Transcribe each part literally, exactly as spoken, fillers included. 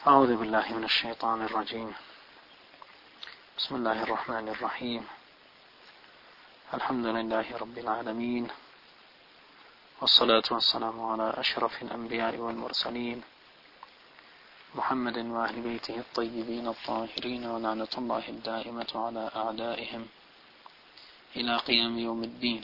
أعوذ بالله من الشيطان الرجيم. بسم الله الرحمن الرحيم. الحمد لله رب العالمين، والصلاة والسلام على أشرف الأنبياء والمرسلين محمد وأهل بيته الطيبين الطاهرين، ولعنة الله الدائمة على أعدائهم إلى قيام يوم الدين.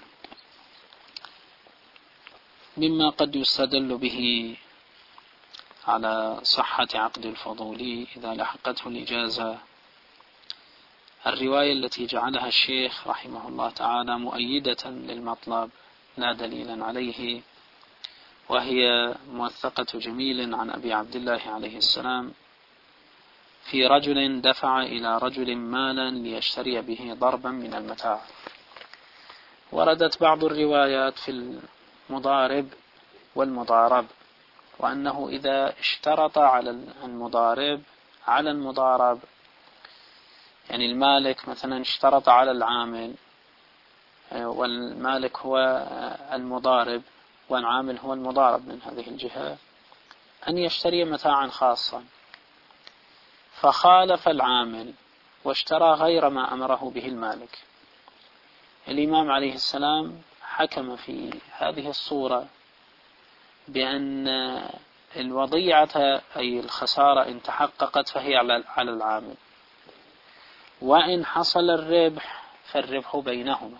مما قد يستدل به على صحة عقد الفضولي إذا لحقته الإجازة الرواية التي جعلها الشيخ رحمه الله تعالى مؤيدة للمطلب لا دليلا عليه، وهي موثقة جميل عن أبي عبد الله عليه السلام في رجل دفع إلى رجل مالا ليشتري به ضربا من المتاع. وردت بعض الروايات في المضارب والمضارب، وأنه إذا اشترط على المضارب على المضارب، يعني المالك مثلا اشترط على العامل، والمالك هو المضارب والعامل هو المضارب من هذه الجهة، أن يشتري متاعا خاصا، فخالف العامل واشترى غير ما أمره به المالك، الإمام عليه السلام حكم في هذه الصورة بأن الوضيعة أي الخسارة إن تحققت فهي على العامل، وإن حصل الربح فالربح بينهما.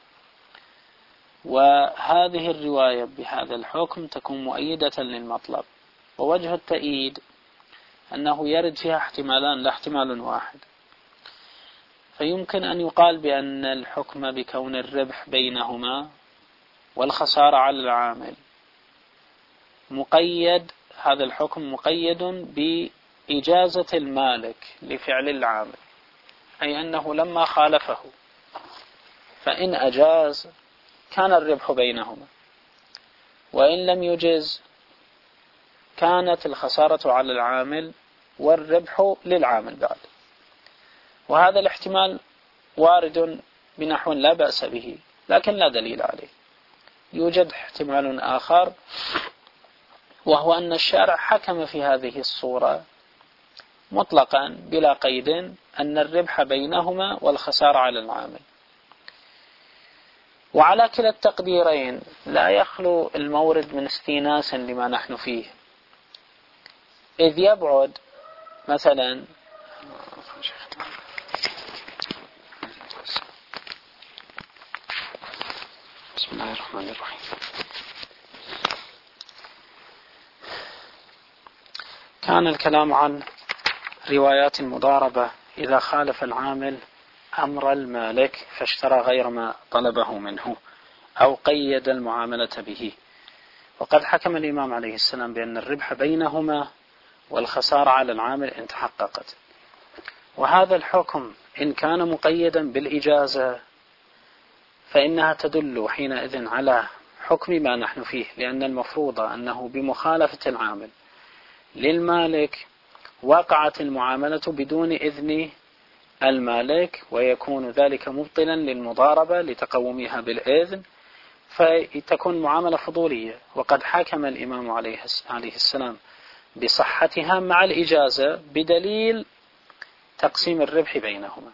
وهذه الرواية بهذا الحكم تكون مؤيدة للمطلب. ووجه التأييد أنه يرد فيها احتمالان لا احتمال واحد، فيمكن أن يقال بأن الحكم بكون الربح بينهما والخسارة على العامل مقيد، هذا الحكم مقيد بإجازة المالك لفعل العامل، أي أنه لما خالفه فإن أجاز كان الربح بينهما، وإن لم يجز كانت الخسارة على العامل والربح للعامل بعد. وهذا الاحتمال وارد بنحو لا بأس به، لكن لا دليل عليه. يوجد احتمال آخر، وهو أن الشارع حكم في هذه الصورة مطلقا بلا قيد أن الربح بينهما والخسارة على العامل. وعلى كلا التقديرين لا يخلو المورد من استئناس لما نحن فيه، إذ يبعد مثلا بسم الله الرحمن الرحيم. كان الكلام عن روايات المضاربة إذا خالف العامل أمر المالك فاشترى غير ما طلبه منه أو قيد المعاملة به. وقد حكم الإمام عليه السلام بأن الربح بينهما والخسارة على العامل إن تحققت. وهذا الحكم إن كان مقيدا بالإجازة فإنها تدل حينئذ على حكم ما نحن فيه، لأن المفروض أنه بمخالفة العامل للمالك وقعت المعاملة بدون إذن المالك، ويكون ذلك مبطلا للمضاربة لتقومها بالإذن، فتكون معاملة فضولية. وقد حكم الإمام عليه السلام بصحتها مع الإجازة بدليل تقسيم الربح بينهما.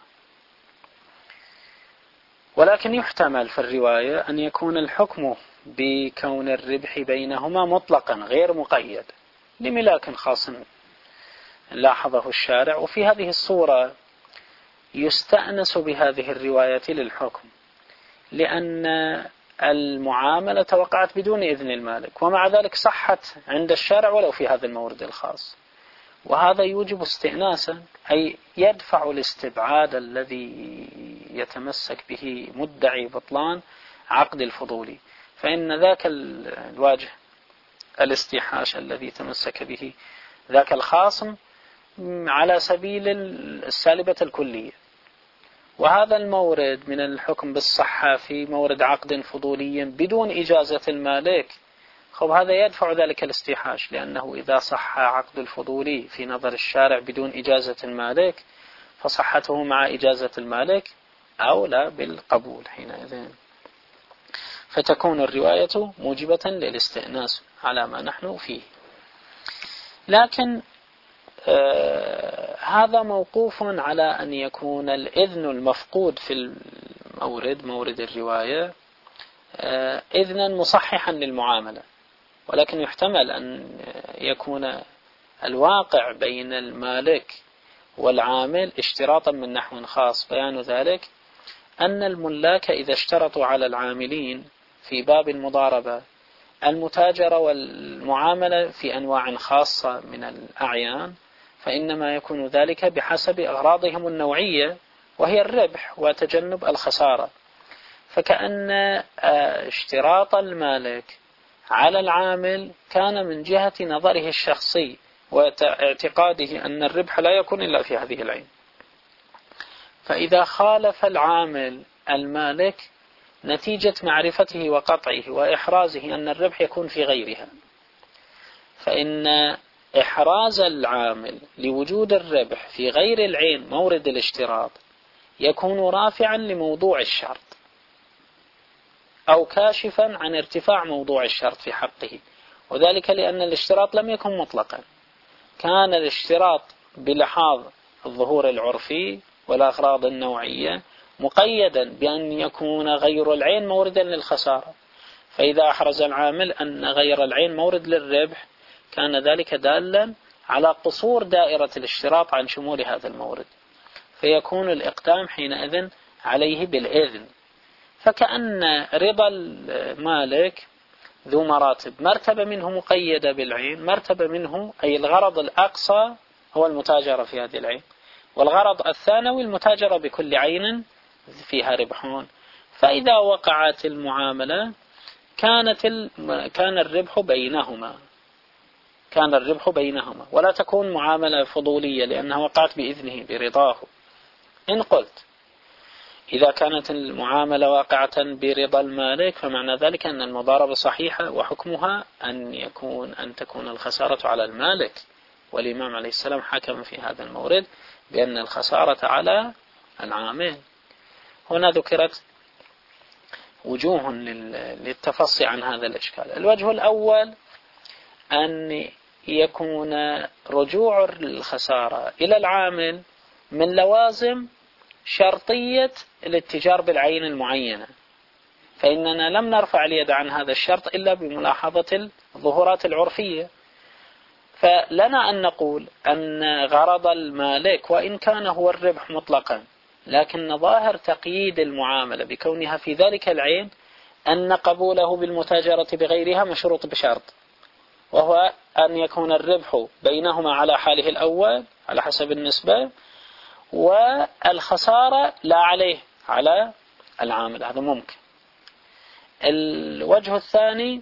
ولكن يحتمل في الرواية أن يكون الحكم بكون الربح بينهما مطلقا غير مقيد لملاك خاص لاحظه الشارع، وفي هذه الصورة يستأنس بهذه الرواية للحكم، لأن المعاملة وقعت بدون إذن المالك، ومع ذلك صحت عند الشارع ولو في هذا المورد الخاص. وهذا يوجب استئناسا، أي يدفع الاستبعاد الذي يتمسك به مدعي بطلان عقد الفضولي، فإن ذاك الواجه الاستيحاش الذي تمسك به ذاك الخاصم على سبيل السالبة الكلية. وهذا المورد من الحكم بالصحة في مورد عقد فضولي بدون إجازة المالك، خب هذا يدفع ذلك الاستيحاش، لأنه إذا صح عقد الفضولي في نظر الشارع بدون إجازة المالك فصحته مع إجازة المالك أولى بالقبول حينئذ، فتكون الرواية موجبة للاستئناس على ما نحن فيه. لكن آه هذا موقوف على أن يكون الإذن المفقود في المورد مورد الرواية آه إذنا مصححا للمعاملة، ولكن يحتمل أن يكون الواقع بين المالك والعامل اشتراطا من نحو خاص. بيان ذلك أن الملاك إذا اشترطوا على العاملين في باب المضاربة المتاجرة والمعاملة في أنواع خاصة من الأعيان، فإنما يكون ذلك بحسب أغراضهم النوعية وهي الربح وتجنب الخسارة. فكأن اشتراط المالك على العامل كان من جهة نظره الشخصي واعتقاده أن الربح لا يكون إلا في هذه العين. فإذا خالف العامل المالك نتيجة معرفته وقطعه وإحرازه أن الربح يكون في غيرها، فإن إحراز العامل لوجود الربح في غير العين مورد الاشتراط يكون رافعا لموضوع الشرط أو كاشفا عن ارتفاع موضوع الشرط في حقه، وذلك لأن الاشتراط لم يكن مطلقا، كان الاشتراط بلحاظ الظهور العرفي والأغراض النوعية مقيدا بأن يكون غير العين موردا للخسارة. فإذا أحرز العامل أن غير العين مورد للربح كان ذلك دالا على قصور دائرة الاشتراط عن شمول هذا المورد، فيكون الإقدام حينئذ عليه بالإذن. فكأن رضا المالك ذو مراتب، مرتبة منه مقيدة بالعين، مرتبة منه أي الغرض الأقصى هو المتاجرة في هذه العين، والغرض الثانوي المتاجرة بكل عين فيها ربحون. فإذا وقعت المعاملة كانت ال... كان الربح بينهما كان الربح بينهما ولا تكون معاملة فضولية لأنها وقعت بإذنه برضاه. إن قلت إذا كانت المعاملة واقعة برضا المالك فمعنى ذلك أن المضاربة صحيحة وحكمها أن يكون أن تكون الخسارة على المالك، والإمام عليه السلام حكم في هذا المورد بأن الخسارة على العامل. هنا ذكرت وجوه للتفصي عن هذا الإشكال. الوجه الأول أن يكون رجوع الخسارة إلى العامل من لوازم شرطية الاتجار بالعين المعينة، فإننا لم نرفع اليد عن هذا الشرط إلا بملاحظة الظهورات العرفية. فلنا أن نقول أن غرض المالك وإن كان هو الربح مطلقا، لكن ظاهر تقييد المعاملة بكونها في ذلك العين أن قبوله بالمتاجرة بغيرها مشروط بشرط، وهو أن يكون الربح بينهما على حاله الأول على حسب النسبة، والخسارة لا عليه على العامل. هذا ممكن. الوجه الثاني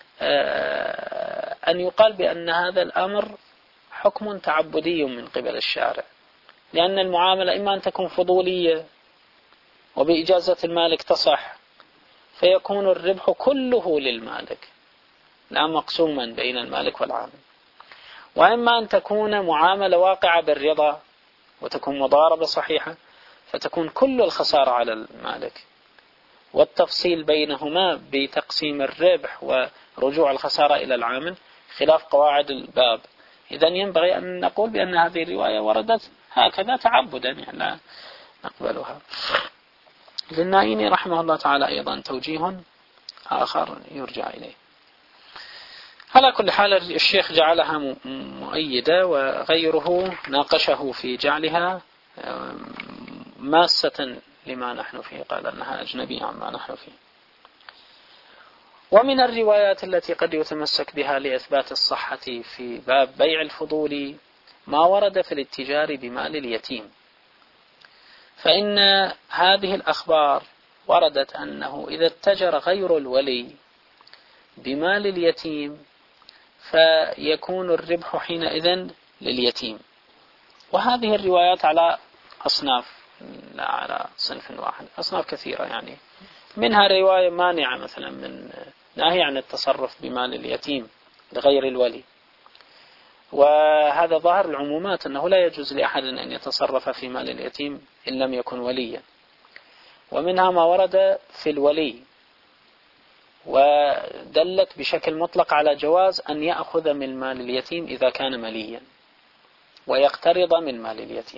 أن يقال بأن هذا الأمر حكم تعبدي من قبل الشارع، لأن المعاملة إما أن تكون فضولية وبإجازة المالك تصح فيكون الربح كله للمالك لا مقسوما بين المالك والعامل، وإما أن تكون معاملة واقعة بالرضا وتكون مضاربة صحيحة فتكون كل الخسارة على المالك، والتفصيل بينهما بتقسيم الربح ورجوع الخسارة إلى العامل خلاف قواعد الباب. إذن ينبغي أن نقول بأن هذه الرواية وردت هكذا تعبدا، يعني لا نقبلها. للنائين رحمه الله تعالى أيضا توجيه آخر يرجع إليه. على كل حال الشيخ جعلها مؤيدة وغيره ناقشه في جعلها ماسة لما نحن فيه، قال أنها أجنبية عما نحن فيه. ومن الروايات التي قد يتمسك بها لإثبات الصحة في باب بيع الفضول ما ورد في الاتجار بمال اليتيم، فإن هذه الأخبار وردت أنه إذا اتجر غير الولي بمال اليتيم فيكون الربح حينئذ لليتيم. وهذه الروايات على أصناف، لا على صنف واحد، أصناف كثيرة، يعني منها رواية مانعة مثلا من ناهي عن التصرف بمال اليتيم لغير الولي، وهذا ظاهر العمومات أنه لا يجوز لأحد أن يتصرف في مال اليتيم إن لم يكن وليا. ومنها ما ورد في الولي ودلت بشكل مطلق على جواز أن يأخذ من مال اليتيم إذا كان مليا، ويقترض من مال اليتيم.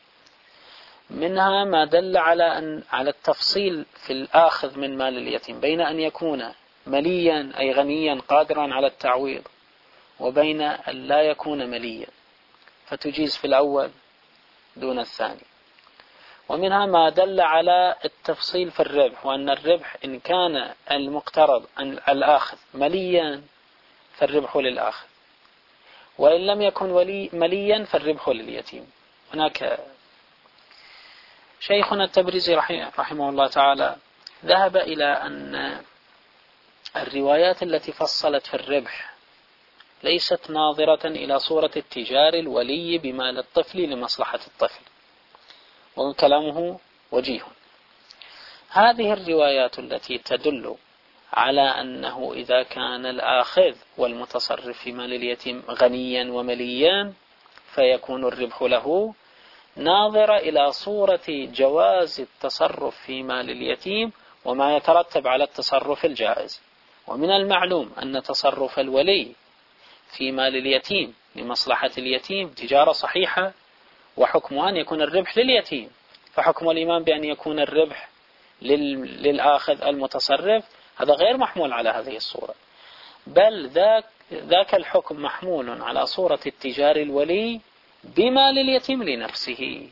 منها ما دل على أن على التفصيل في الآخذ من مال اليتيم بين أن يكون مليا أي غنيا قادرا على التعويض، وبين أن لا يكون مليا فتجيز في الأول دون الثاني. ومنها ما دل على التفصيل في الربح، وأن الربح إن كان المقترض الآخذ مليا فالربح للآخذ، وإن لم يكن ولي مليا فالربح لليتيم. هناك شيخنا التبريزي رحمه الله تعالى ذهب إلى أن الروايات التي فصلت في الربح ليست ناظرة إلى صورة التجار الولي بمال الطفل لمصلحة الطفل، وكلامه وجيه. هذه الروايات التي تدل على أنه إذا كان الآخذ والمتصرف في مال اليتيم غنيا ومليا فيكون الربح له، ناظرة إلى صورة جواز التصرف في مال اليتيم وما يترتب على التصرف الجائز. ومن المعلوم أن تصرف الولي في مال اليتيم لمصلحة اليتيم تجارة صحيحة، وحكمها أن يكون الربح لليتيم، فحكم الإمام بأن يكون الربح للآخذ المتصرف هذا غير محمول على هذه الصورة، بل ذاك, ذاك الحكم محمول على صورة التجار الولي بمال اليتيم لنفسه.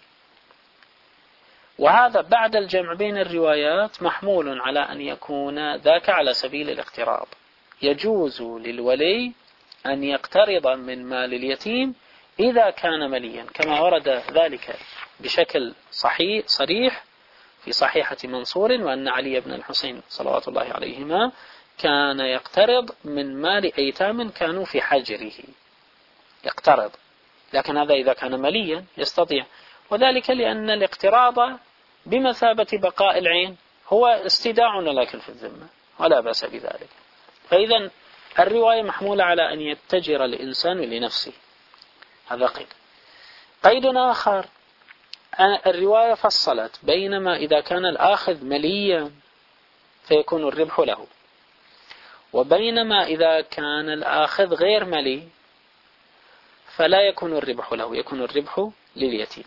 وهذا بعد الجمع بين الروايات محمول على أن يكون ذاك على سبيل الاقتراض، يجوز للولي أن يقترض من مال اليتيم إذا كان مليا، كما ورد ذلك بشكل صحيح صريح في صحيحة منصور، وأن علي بن الحسين صلوات الله عليهما كان يقترض من مال أيتام كانوا في حجره، يقترض، لكن هذا إذا كان مليا يستطيع، وذلك لأن الاقتراض بمثابة بقاء العين هو استيداع لكن في الذمة ولا بأس بذلك. فإذا الرواية محمولة على أن يتجر الإنسان لنفسه، هذا قيد. قيد آخر، الرواية فصلت بينما إذا كان الآخذ مليا فيكون الربح له، وبينما إذا كان الآخذ غير ملي فلا يكون الربح له، يكون الربح لليتيم.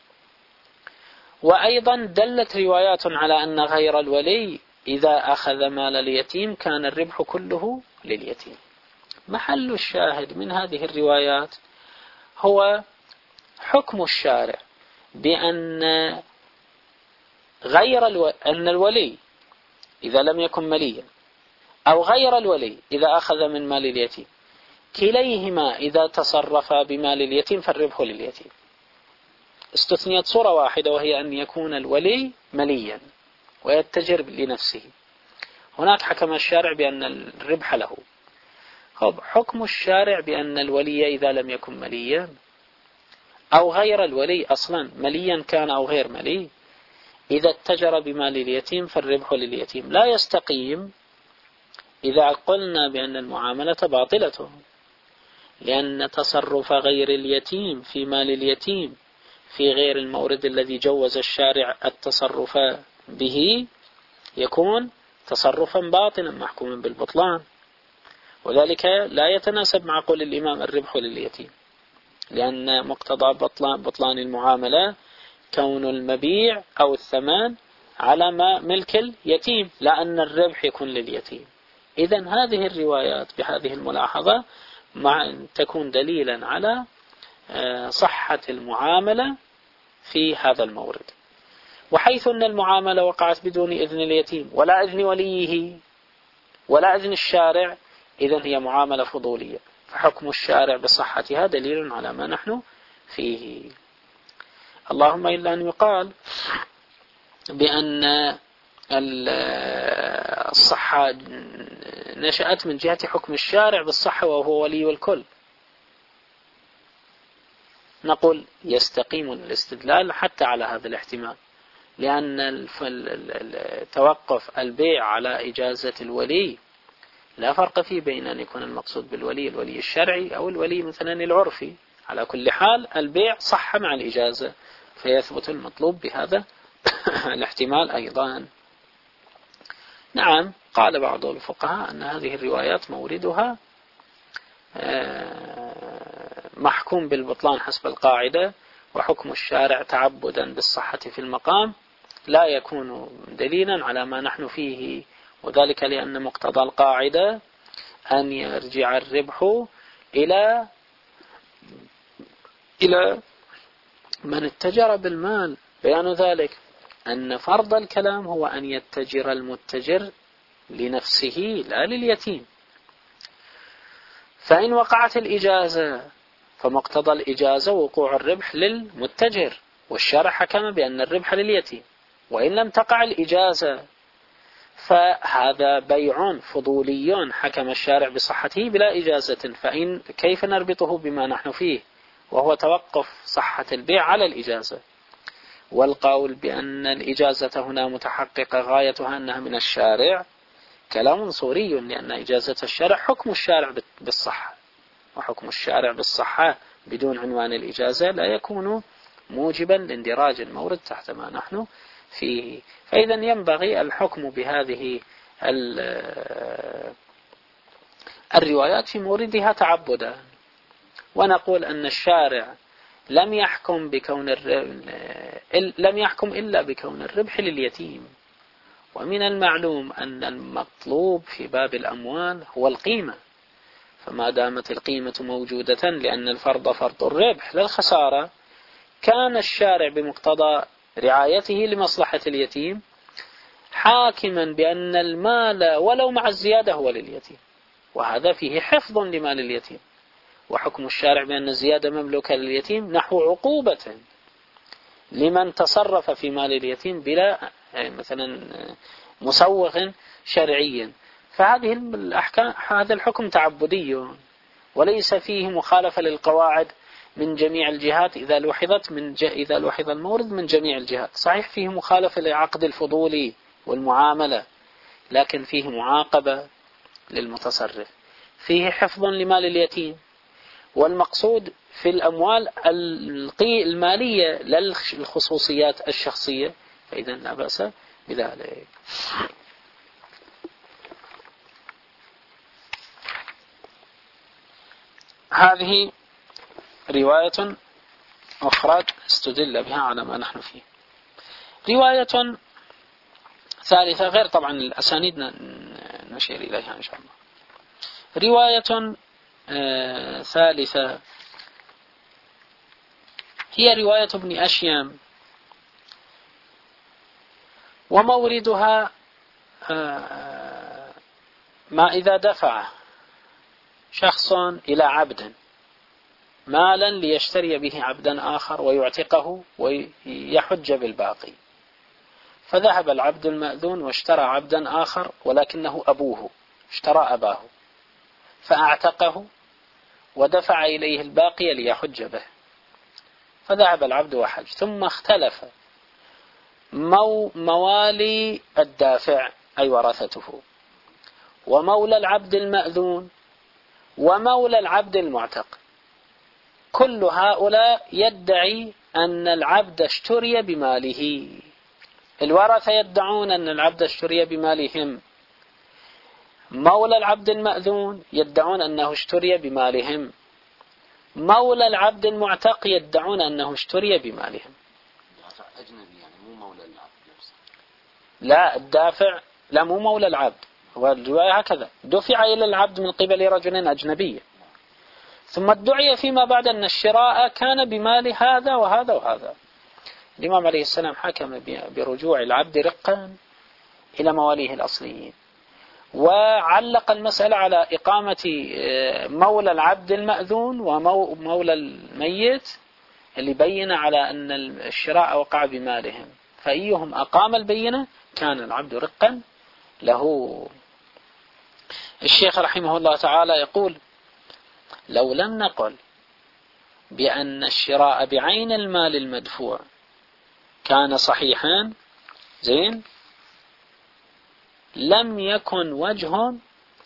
وأيضا دلت روايات على أن غير الولي إذا أخذ مال اليتيم كان الربح كله لليتيم. محل الشاهد من هذه الروايات هو حكم الشارع بأن غير الو... أن الولي إذا لم يكن مليا أو غير الولي إذا أخذ من مال اليتيم كليهما إذا تصرف بمال اليتيم فالربح لليتيم. استثنيت صورة واحدة وهي أن يكون الولي مليا ويتجر لنفسه، هناك حكم الشارع بأن الربح له. حكم الشارع بأن الولي إذا لم يكن مليا أو غير الولي أصلا مليا كان أو غير ملي إذا اتجر بمال اليتيم فالربح لليتيم، لا يستقيم إذا قلنا بأن المعاملة باطلة، لأن تصرف غير اليتيم في مال اليتيم في غير المورد الذي جوز الشارع التصرف به يكون تصرفا باطلا محكوما بالبطلان، وذلك لا يتناسب مع قول الإمام الربح لليتيم، لأن مقتضى بطلان, بطلان المعاملة كون المبيع أو الثمن على ما ملك اليتيم، لا أن الربح يكون لليتيم. إذن هذه الروايات بهذه الملاحظة مع تكون دليلا على صحة المعاملة في هذا المورد. وحيث أن المعاملة وقعت بدون إذن اليتيم ولا إذن وليه ولا إذن الشارع، إذن هي معاملة فضولية، فحكم الشارع بصحتها دليل على ما نحن فيه. اللهم إلا أن يقال بأن الصحة نشأت من جهة حكم الشارع بالصحة وهو ولي الكل، نقول يستقيم الاستدلال حتى على هذا الاحتمال، لأن توقف البيع على إجازة الولي لا فرق فيه بين أن يكون المقصود بالولي الولي الشرعي أو الولي مثلا العرفي. على كل حال البيع صح مع الإجازة، فيثبت المطلوب بهذا الاحتمال أيضا. نعم، قال بعض الفقهاء أن هذه الروايات موردها محكوم بالبطلان حسب القاعدة، وحكم الشارع تعبدا بالصحة في المقام لا يكون دليلا على ما نحن فيه، وذلك لأن مقتضى القاعدة أن يرجع الربح إلى إلى من اتجر بالمال. بيان ذلك أن فرض الكلام هو أن يتجر المتجر لنفسه لا لليتيم. فإن وقعت الإجازة فمقتضى الإجازة وقوع الربح للمتجر، والشارع حكم بأن الربح لليتيم. وإن لم تقع الإجازة فهذا بيع فضولي حكم الشارع بصحته بلا إجازة، فإن كيف نربطه بما نحن فيه وهو توقف صحة البيع على الإجازة؟ والقول بأن الإجازة هنا متحققة غايتها أنها من الشارع كلام صوري، لأن إجازة الشارع حكم الشارع بالصحة، وحكم الشارع بالصحة بدون عنوان الإجازة لا يكون موجبا لاندراج المورد تحت ما نحن فيه. فإذا ينبغي الحكم بهذه الروايات في موردها تعبدا، ونقول أن الشارع لم يحكم بكون لم يحكم إلا بكون الربح لليتيم. ومن المعلوم أن المطلوب في باب الأموال هو القيمة، فما دامت القيمة موجودة لأن الفرض فرض الربح للخسارة، كان الشارع بمقتضى رعايته لمصلحة اليتيم حاكما بأن المال ولو مع الزيادة هو لليتيم، وهذا فيه حفظ لمال اليتيم. وحكم الشارع بأن الزيادة مملوكة لليتيم نحو عقوبة لمن تصرف في مال اليتيم بلا مثلا مسوغ شرعي. فهذه الأحكام هذا الحكم تعبدي وليس فيه مخالفة للقواعد من جميع الجهات إذا لوحظت من ج... إذا لوحظ المورد من جميع الجهات. صحيح فيه مخالفة لعقد الفضول والمعاملة، لكن فيه معاقبة للمتصرف، فيه حفظ لمال اليتيم، والمقصود في الأموال المالية للخصوصيات الشخصية، فإذا لا بأس بذلك. هذه رواية أخرى استدل بها على ما نحن فيه. رواية ثالثة غير طبعا الأسانيد نشير إليها إن شاء الله. رواية آه ثالثة هي رواية ابن أشيم، وموردها آه ما إذا دفع شخص إلى عبد مالا ليشتري به عبدا آخر ويعتقه ويحج بالباقي، فذهب العبد المأذون واشترى عبدا آخر ولكنه أبوه، اشترى أباه فأعتقه ودفع إليه الباقي ليحج به، فذهب العبد وحج. ثم اختلف مو موالي الدافع أي ورثته، ومولى العبد المأذون، ومولى العبد المعتق، كل هؤلاء يدعي أن العبد اشتري بماله. الورثة يدعون أن العبد اشتري بمالهم، مولى العبد المأذون يدعون أنه اشتري بمالهم، مولى العبد المعتق يدعون أنه اشتري بمالهم. أجنبي يعني مو مولى العبد نفسه. لا، الدافع لا مو مولى العبد، والرواية هكذا دفع إلى العبد من قبل رجل أجنبي، ثم ادعي فيما بعد أن الشراء كان بمال هذا وهذا وهذا. الإمام عليه السلام حكم برجوع العبد رقا إلى مواليه الأصليين، وعلق المسألة على إقامة مولى العبد المأذون ومولى الميت اللي بين على أن الشراء وقع بمالهم، فأيهم أقام البينة كان العبد رقا له. الشيخ رحمه الله تعالى يقول: لو لم نقل بأن الشراء بعين المال المدفوع كان صحيحا زين لم يكن وجه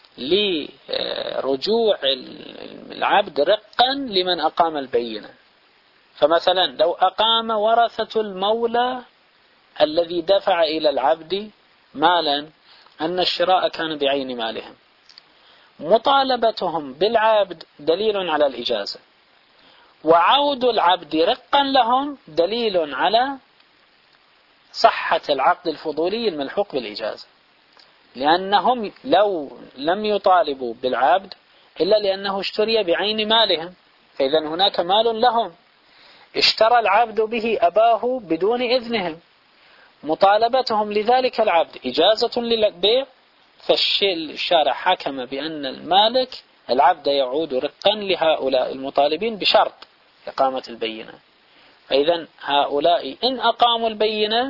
لرجوع العبد رقا لمن أقام البينة. فمثلا لو أقام ورثة المولى الذي دفع إلى العبد مالا أن الشراء كان بعين مالهم، مطالبتهم بالعبد دليل على الإجازة، وعود العبد رقا لهم دليل على صحة العقد الفضولي الملحوق بالإجازة، لأنهم لو لم يطالبوا بالعبد إلا لأنه اشتري بعين مالهم، فإذا هناك مال لهم، اشترى العبد به أباه بدون إذنهم، مطالبتهم لذلك العبد إجازة للبيع، فالشارع حكم بأن المالك العبد يعود رقا لهؤلاء المطالبين بشرط إقامة البينة. فإذا هؤلاء إن أقاموا البينة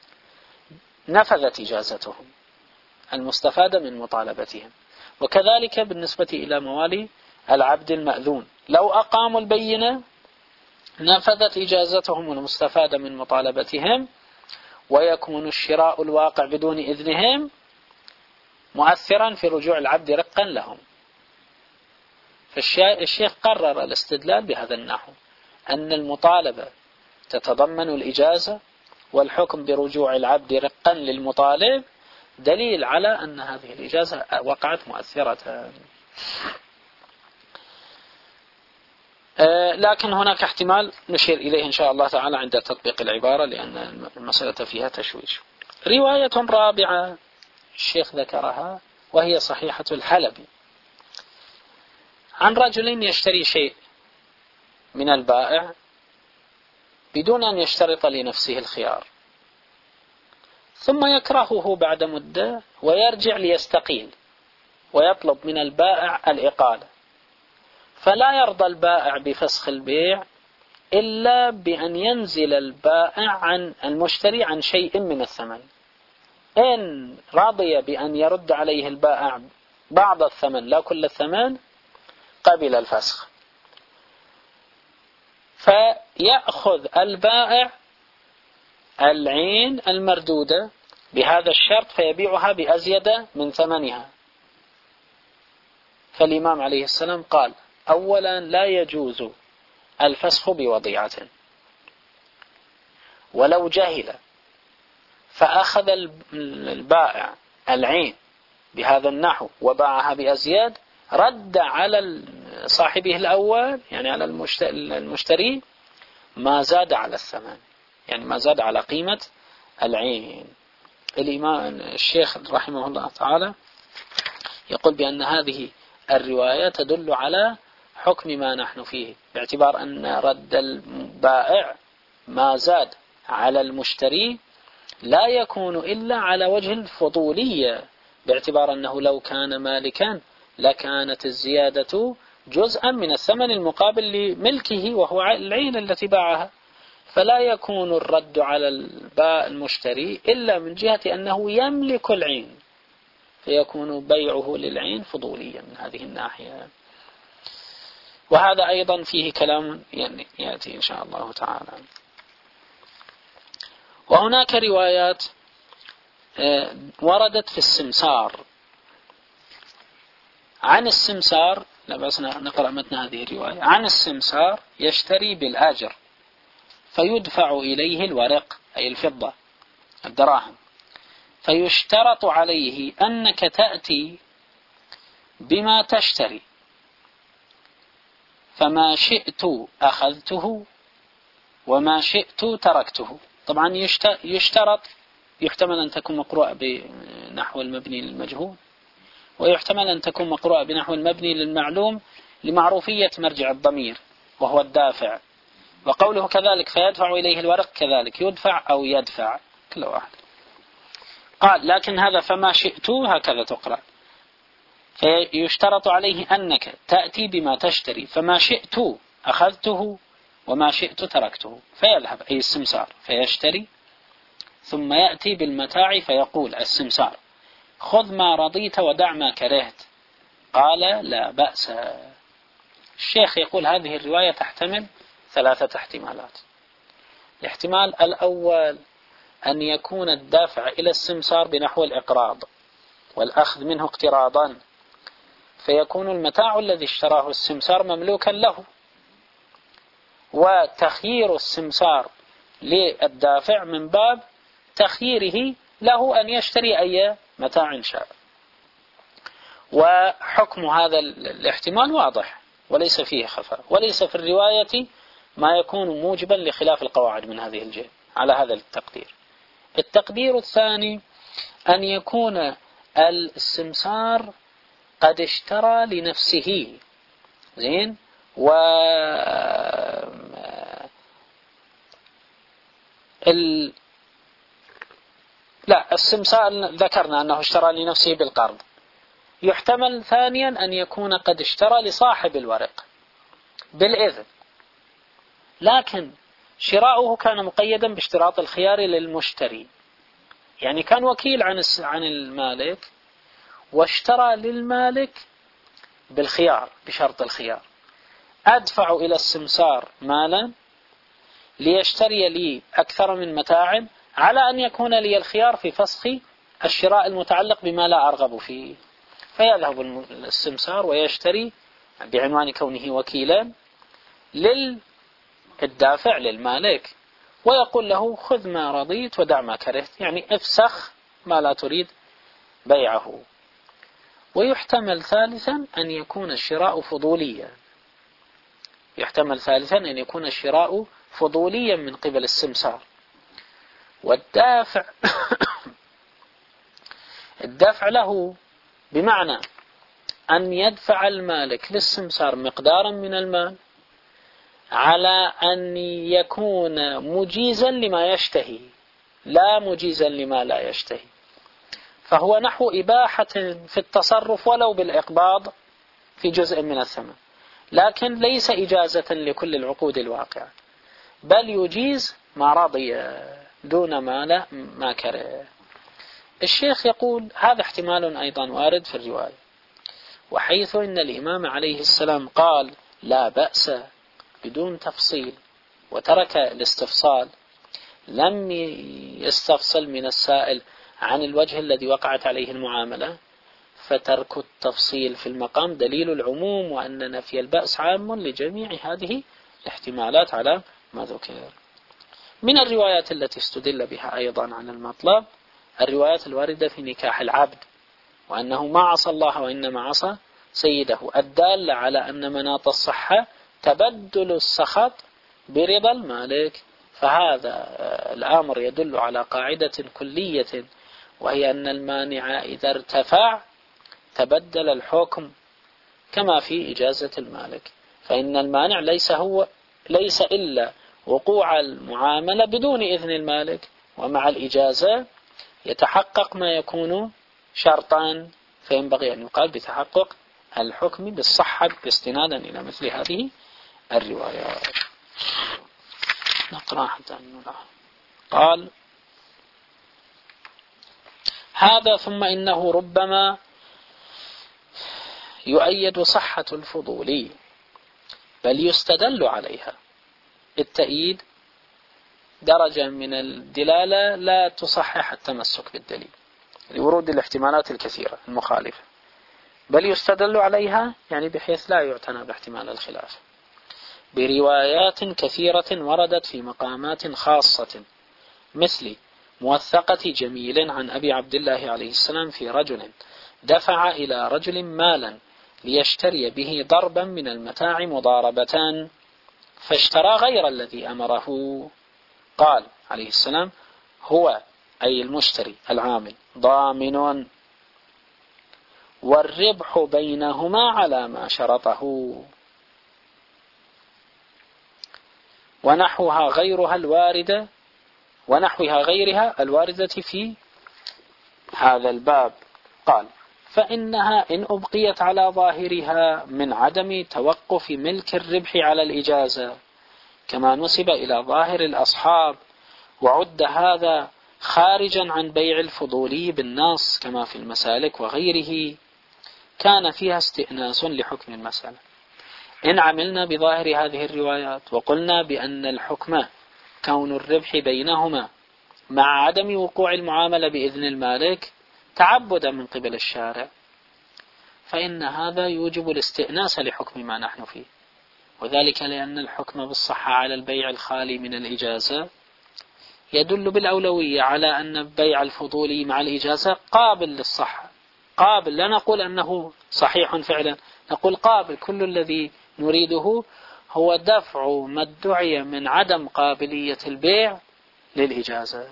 نفذت إجازتهم المستفادة من مطالبتهم. وكذلك بالنسبة إلى موالي العبد المأذون، لو أقاموا البينة نفذت إجازتهم المستفادة من مطالبتهم، ويكون الشراء الواقع بدون إذنهم مؤثرا في رجوع العبد رقا لهم. فالشيخ قرر الاستدلال بهذا النحو، أن المطالبة تتضمن الإجازة، والحكم برجوع العبد رقا للمطالب دليل على أن هذه الإجازة وقعت مؤثرة. لكن هناك احتمال نشير إليه إن شاء الله تعالى عند تطبيق العبارة، لأن المسألة فيها تشويش. رواية رابعة الشيخ ذكرها وهي صحيحة الحلبي، عن رجل يشتري شيء من البائع بدون أن يشترط لنفسه الخيار، ثم يكرهه بعد مدة ويرجع ليستقيل ويطلب من البائع الإقالة، فلا يرضى البائع بفسخ البيع إلا بأن ينزل البائع عن المشتري عن شيء من الثمن. إن رضي بأن يرد عليه البائع بعض الثمن لا كل الثمن قبل الفسخ، فيأخذ البائع العين المردودة بهذا الشرط فيبيعها بأزيد من ثمنها. فالإمام عليه السلام قال: أولا لا يجوز الفسخ بوضيعة، ولو جهل فأخذ البائع العين بهذا النحو وباعها بأزياد رد على صاحبه الأول، يعني على المشتري، ما زاد على الثمن، يعني ما زاد على قيمة العين. الإمام الشيخ رحمه الله تعالى يقول بأن هذه الرواية تدل على حكم ما نحن فيه، باعتبار أن رد البائع ما زاد على المشتري لا يكون إلا على وجه الفضولية، باعتبار أنه لو كان مالكا لكانت الزيادة جزءا من الثمن المقابل لملكه وهو العين التي باعها، فلا يكون الرد على البائع المشتري إلا من جهة أنه يملك العين، فيكون بيعه للعين فضوليا من هذه الناحية. وهذا أيضا فيه كلام يعني يأتي إن شاء الله تعالى. وهناك روايات وردت في السمسار. عن السمسار، لا بس نقرأ متن هذه الرواية. عن السمسار يشتري بالآجر فيدفع إليه الورق أي الفضة الدراهم، فيشترط عليه أنك تأتي بما تشتري، فما شئت أخذته وما شئت تركته. طبعا يشترط، يحتمل أن تكون مقروءة بنحو المبني للمجهول، ويحتمل أن تكون مقروءة بنحو المبني للمعلوم لمعروفية مرجع الضمير وهو الدافع. وقوله كذلك فيدفع إليه الورق كذلك يدفع أو يدفع كل واحد. قال لكن هذا فما شئت هكذا تقرأ، فيشترط عليه أنك تأتي بما تشتري، فما شئت أخذته وما شئت تركته. فيذهب أي السمسار فيشتري، ثم يأتي بالمتاع فيقول السمسار: خذ ما رضيت ودع ما كرهت. قال: لا بأس. الشيخ يقول هذه الرواية تحتمل ثلاثة احتمالات. الاحتمال الأول أن يكون الدافع إلى السمسار بنحو الإقراض والأخذ منه اقتراضا، فيكون المتاع الذي اشتراه السمسار مملوكا له، وتخيير السمسار للدافع من باب تخييره له أن يشتري أي متاع شاء. وحكم هذا الاحتمال واضح، وليس فيه خفاء، وليس في الرواية ما يكون موجبا لخلاف القواعد من هذه الجهة على هذا التقدير. التقدير الثاني أن يكون السمسار قد اشترى لنفسه، زين، و ال... لا السمسار ذكرنا أنه اشترى لنفسه بالقرض. يحتمل ثانيا أن يكون قد اشترى لصاحب الورق بالإذن، لكن شراؤه كان مقيدا باشتراط الخيار للمشتري، يعني كان وكيل عن عن المالك واشترى للمالك بالخيار بشرط الخيار. أدفع إلى السمسار مالا ليشتري لي أكثر من متاع على أن يكون لي الخيار في فسخ الشراء المتعلق بما لا أرغب فيه، فيذهب السمسار ويشتري بعنوان كونه وكيلا للدافع للمالك ويقول له خذ ما رضيت ودع ما كرهت، يعني افسخ ما لا تريد بيعه. ويحتمل ثالثا أن يكون الشراء فضوليا، يحتمل ثالثا أن يكون الشراء فضوليا من قبل السمسار، والدافع الدفع له بمعنى أن يدفع المالك للسمسار مقدارا من المال على أن يكون مجيزا لما يشتهي لا مجيزا لما لا يشتهي، فهو نحو إباحة في التصرف ولو بالإقباض في جزء من الثمن، لكن ليس إجازة لكل العقود الواقعة، بل يجيز ما رضي دون ما لا ما كره. الشيخ يقول هذا احتمال أيضا وارد في الرواية، وحيث إن الإمام عليه السلام قال لا بأس بدون تفصيل وترك الاستفصال، لم يستفصل من السائل عن الوجه الذي وقعت عليه المعاملة، فترك التفصيل في المقام دليل العموم وأن نفي البأس عام لجميع هذه الاحتمالات على ما ذكر. من الروايات التي استدل بها أيضا عن المطلب الروايات الواردة في نكاح العبد، وأنه ما عصى الله وإنما عصى سيده، الدالة على أن مناط الصحة تبدل السخط برضا المالك، فهذا الأمر يدل على قاعدة كلية، وهي أن المانع إذا ارتفع تبدل الحكم كما في إجازة المالك، فإن المانع ليس هو ليس إلا وقوع المعاملة بدون إذن المالك، ومع الإجازة يتحقق ما يكون شرطا، فينبغي أن يقال بتحقق الحكم بالصحة باستنادا إلى مثل هذه الروايات. نقرأ حتى نرى. قال هذا ثم إنه ربما يؤيد صحة الفضول بل يستدل عليها. التأييد درجة من الدلالة لا تصحح التمسك بالدليل لورود الاحتمالات الكثيرة المخالفة، بل يستدل عليها يعني بحيث لا يعتنى باحتمال الخلاف بروايات كثيرة وردت في مقامات خاصة، مثل موثقة جميل عن أبي عبد الله عليه السلام في رجل دفع إلى رجل مالا ليشتري به ضربا من المتاع مضاربة فاشترى غير الذي أمره، قال عليه السلام هو أي المشتري العامل ضامن والربح بينهما على ما شرطه، ونحوها غيرها الواردة ونحوها غيرها الواردة في هذا الباب. قال فإنها إن أبقيت على ظاهرها من عدم توقف ملك الربح على الإجازة كما نسب إلى ظاهر الأصحاب، وعد هذا خارجا عن بيع الفضولي بالنص كما في المسالك وغيره، كان فيها استئناس لحكم المسألة. إن عملنا بظاهر هذه الروايات وقلنا بأن الحكم كون الربح بينهما مع عدم وقوع المعاملة بإذن المالك تعبدا من قبل الشارع، فإن هذا يوجب الاستئناس لحكم ما نحن فيه، وذلك لأن الحكم بالصحة على البيع الخالي من الإجازة يدل بالأولوية على أن بيع الفضولي مع الإجازة قابل للصحة، قابل، لا نقول أنه صحيح فعلا، نقول قابل، كل الذي نريده هو دفع ما ادعي من عدم قابلية البيع للإجازة.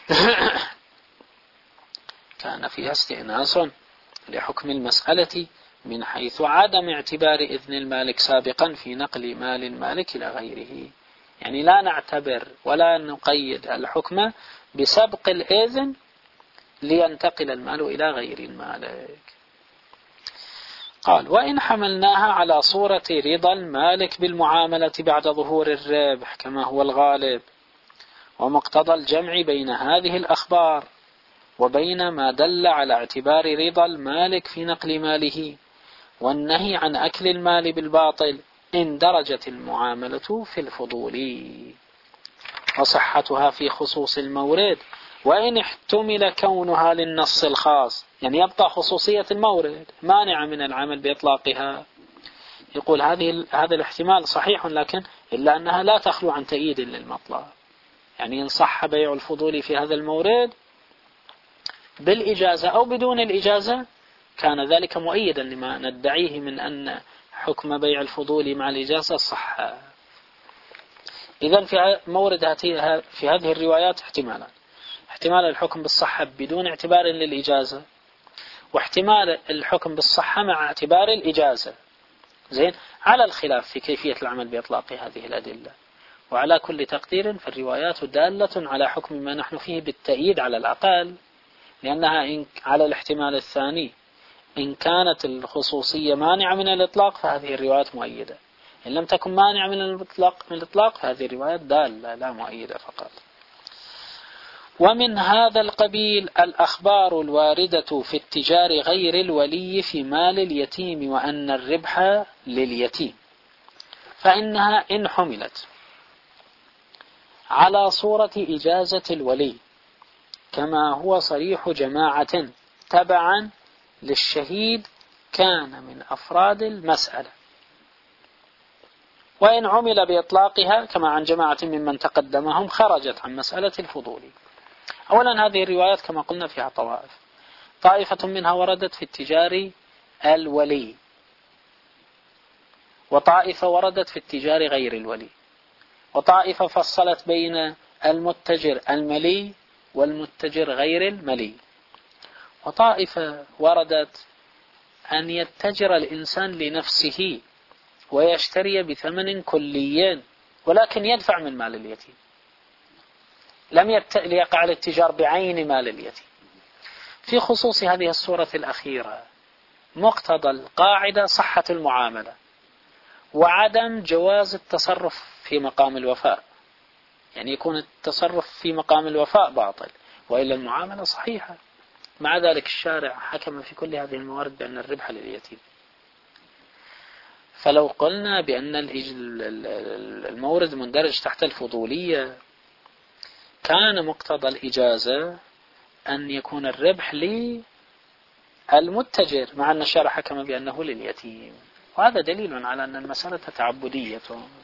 كان فيها استئناس لحكم المسألة من حيث عدم اعتبار إذن المالك سابقا في نقل مال المالك إلى غيره. يعني لا نعتبر ولا نقيد الحكم بسبق الإذن لينتقل المال إلى غير المالك. قال: وإن حملناها على صورة رضا المالك بالمعاملة بعد ظهور الربح كما هو الغالب، ومقتضى الجمع بين هذه الأخبار وبين ما دل على اعتبار رضا المالك في نقل ماله والنهي عن أكل المال بالباطل، اندرجت المعاملة في الفضول، وصحتها في خصوص المورد وإن احتمل كونها للنص الخاص. يعني يبقى خصوصية المورد مانعة من العمل بإطلاقها. يقول هذه هذا الاحتمال صحيح، لكن إلا أنها لا تخلو عن تأييد للمطلب. يعني إن صح بيع الفضول في هذا المورد بالإجازة أو بدون الإجازة كان ذلك مؤيدا لما ندعيه من أن حكم بيع الفضول مع الإجازة صح. إذن في مورد في هذه الروايات احتمالا: احتمال الحكم بالصحة بدون اعتبار للإجازة، واحتمال الحكم بالصحة مع اعتبار الإجازة. زين، على الخلاف في كيفية العمل بإطلاق هذه الأدلة. وعلى كل تقدير فالروايات دالة على حكم ما نحن فيه بالتأييد على الأقل، لأنها إن على الاحتمال الثاني إن كانت الخصوصية مانعة من الإطلاق فهذه الروايات مؤيدة، إن لم تكن مانعة من الإطلاق من الإطلاق فهذه الروايات دالة لا مؤيدة فقط. ومن هذا القبيل الأخبار الواردة في التجار غير الولي في مال اليتيم وأن الربح لليتيم، فإنها إن حملت على صورة إجازة الولي كما هو صريح جماعة تبعا للشهيد كان من أفراد المسألة، وإن عمل بإطلاقها كما عن جماعة ممن تقدمهم خرجت عن مسألة الفضول. أولا هذه الروايات كما قلنا فيها طوائف، طائفة منها وردت في التجار الولي، وطائفة وردت في التجار غير الولي، وطائفة فصلت بين المتجر الملي والمتجر غير الملي، وطائفة وردت أن يتجر الإنسان لنفسه ويشتري بثمن كلي ولكن يدفع من مال اليتيم، لم يت... ليقع الاتجار بعين مال اليتيم. في خصوص هذه الصورة الأخيرة مقتضى القاعدة صحة المعاملة وعدم جواز التصرف في مقام الوفاء، يعني يكون التصرف في مقام الوفاء باطل وإلا المعاملة صحيحة. مع ذلك الشارع حكم في كل هذه الموارد بأن الربح لليتيم. فلو قلنا بأن المورد مندرج تحت الفضولية كان مقتضى الإجازة أن يكون الربح للمتجر، مع أن الشارع حكم بأنه لليتيم، وهذا دليل على أن المسألة تعبدية.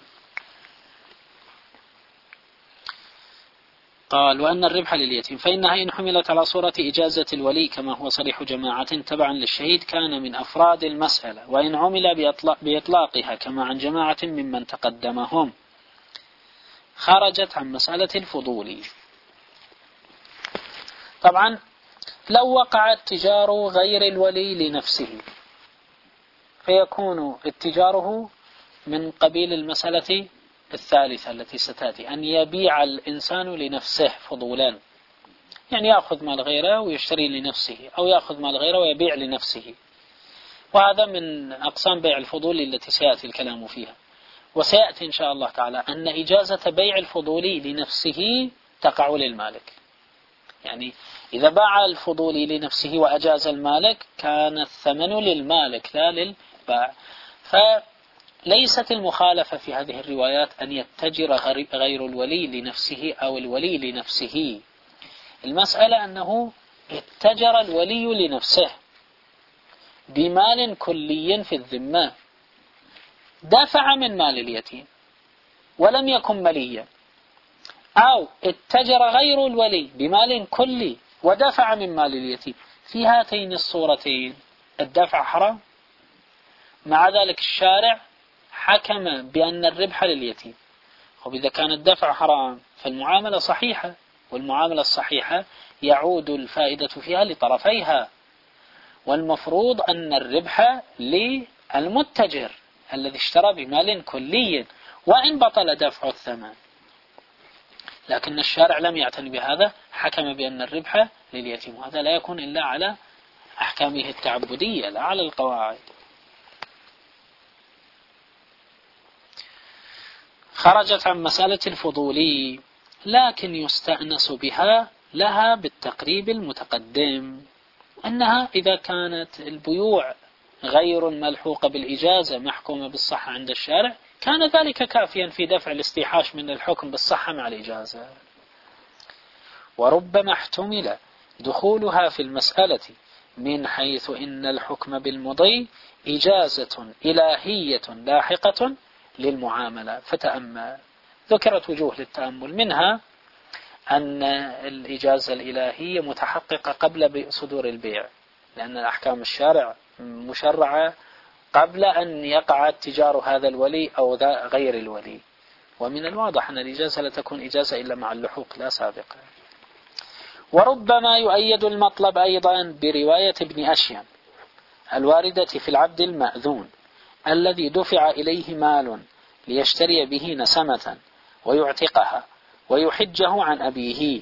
قال: وأن الربح لليتيم فإنها إن حملت على صورة إجازة الولي كما هو صريح جماعة تبعا للشهيد كان من أفراد المسألة، وإن عمل بإطلاقها كما عن جماعة ممن تقدمهم خرجت عن مسألة الفضول. طبعا لو وقع اتجار غير الولي لنفسه فيكون اتجاره من قبيل المسألة الثالثة التي ستأتي، أن يبيع الإنسان لنفسه فضولا، يعني يأخذ مال غيره ويشتري لنفسه، أو يأخذ مال غيره ويبيع لنفسه، وهذا من أقسام بيع الفضول التي سيأتي الكلام فيها. وسيأتي إن شاء الله تعالى أن إجازة بيع الفضولي لنفسه تقع للمالك، يعني إذا باع الفضولي لنفسه وأجاز المالك كان الثمن للمالك لا للباع. فليست المخالفة في هذه الروايات أن يتجر غير الولي لنفسه أو الولي لنفسه، المسألة أنه اتجر الولي لنفسه بمال كلي في الذمة دفع من مال اليتيم ولم يكن مليا، أو اتجر غير الولي بمال كلي ودفع من مال اليتيم. في هاتين الصورتين الدفع حرام، مع ذلك الشارع حكم بأن الربح لليتيم. وإذا كان الدفع حرام فالمعاملة صحيحة، والمعاملة الصحيحة يعود الفائدة فيها لطرفيها، والمفروض أن الربح للمتجر الذي اشترى بمال كلي وإن بطل دفع الثمن. لكن الشارع لم يعتني بهذا، حكم بأن الربح لليتيم، وهذا لا يكون إلا على أحكامه التعبدية لا على القواعد. خرجت عن مسألة الفضولي، لكن يستأنس بها لها بالتقريب المتقدم، أنها إذا كانت البيوع غير ملحوقة بالإجازة محكومة بالصحة عند الشارع كان ذلك كافيا في دفع الاستيحاش من الحكم بالصحة مع الإجازة. وربما احتمل دخولها في المسألة من حيث إن الحكم بالمضي إجازة إلهية لاحقة للمعاملة. فتأمل، ذكرت وجوه للتأمل، منها أن الإجازة الإلهية متحققة قبل صدور البيع، لأن الأحكام الشارع مشرعة قبل أن يقع اتجار هذا الولي أو غير الولي. ومن الواضح أن الإجازة لا تكون إجازة إلا مع اللحوق لا سابقا. وربما يؤيد المطلب أيضا برواية ابن أشيم الواردة في العبد المأذون الذي دفع إليه مال ليشتري به نسمة ويعتقها ويحجه عن أبيه.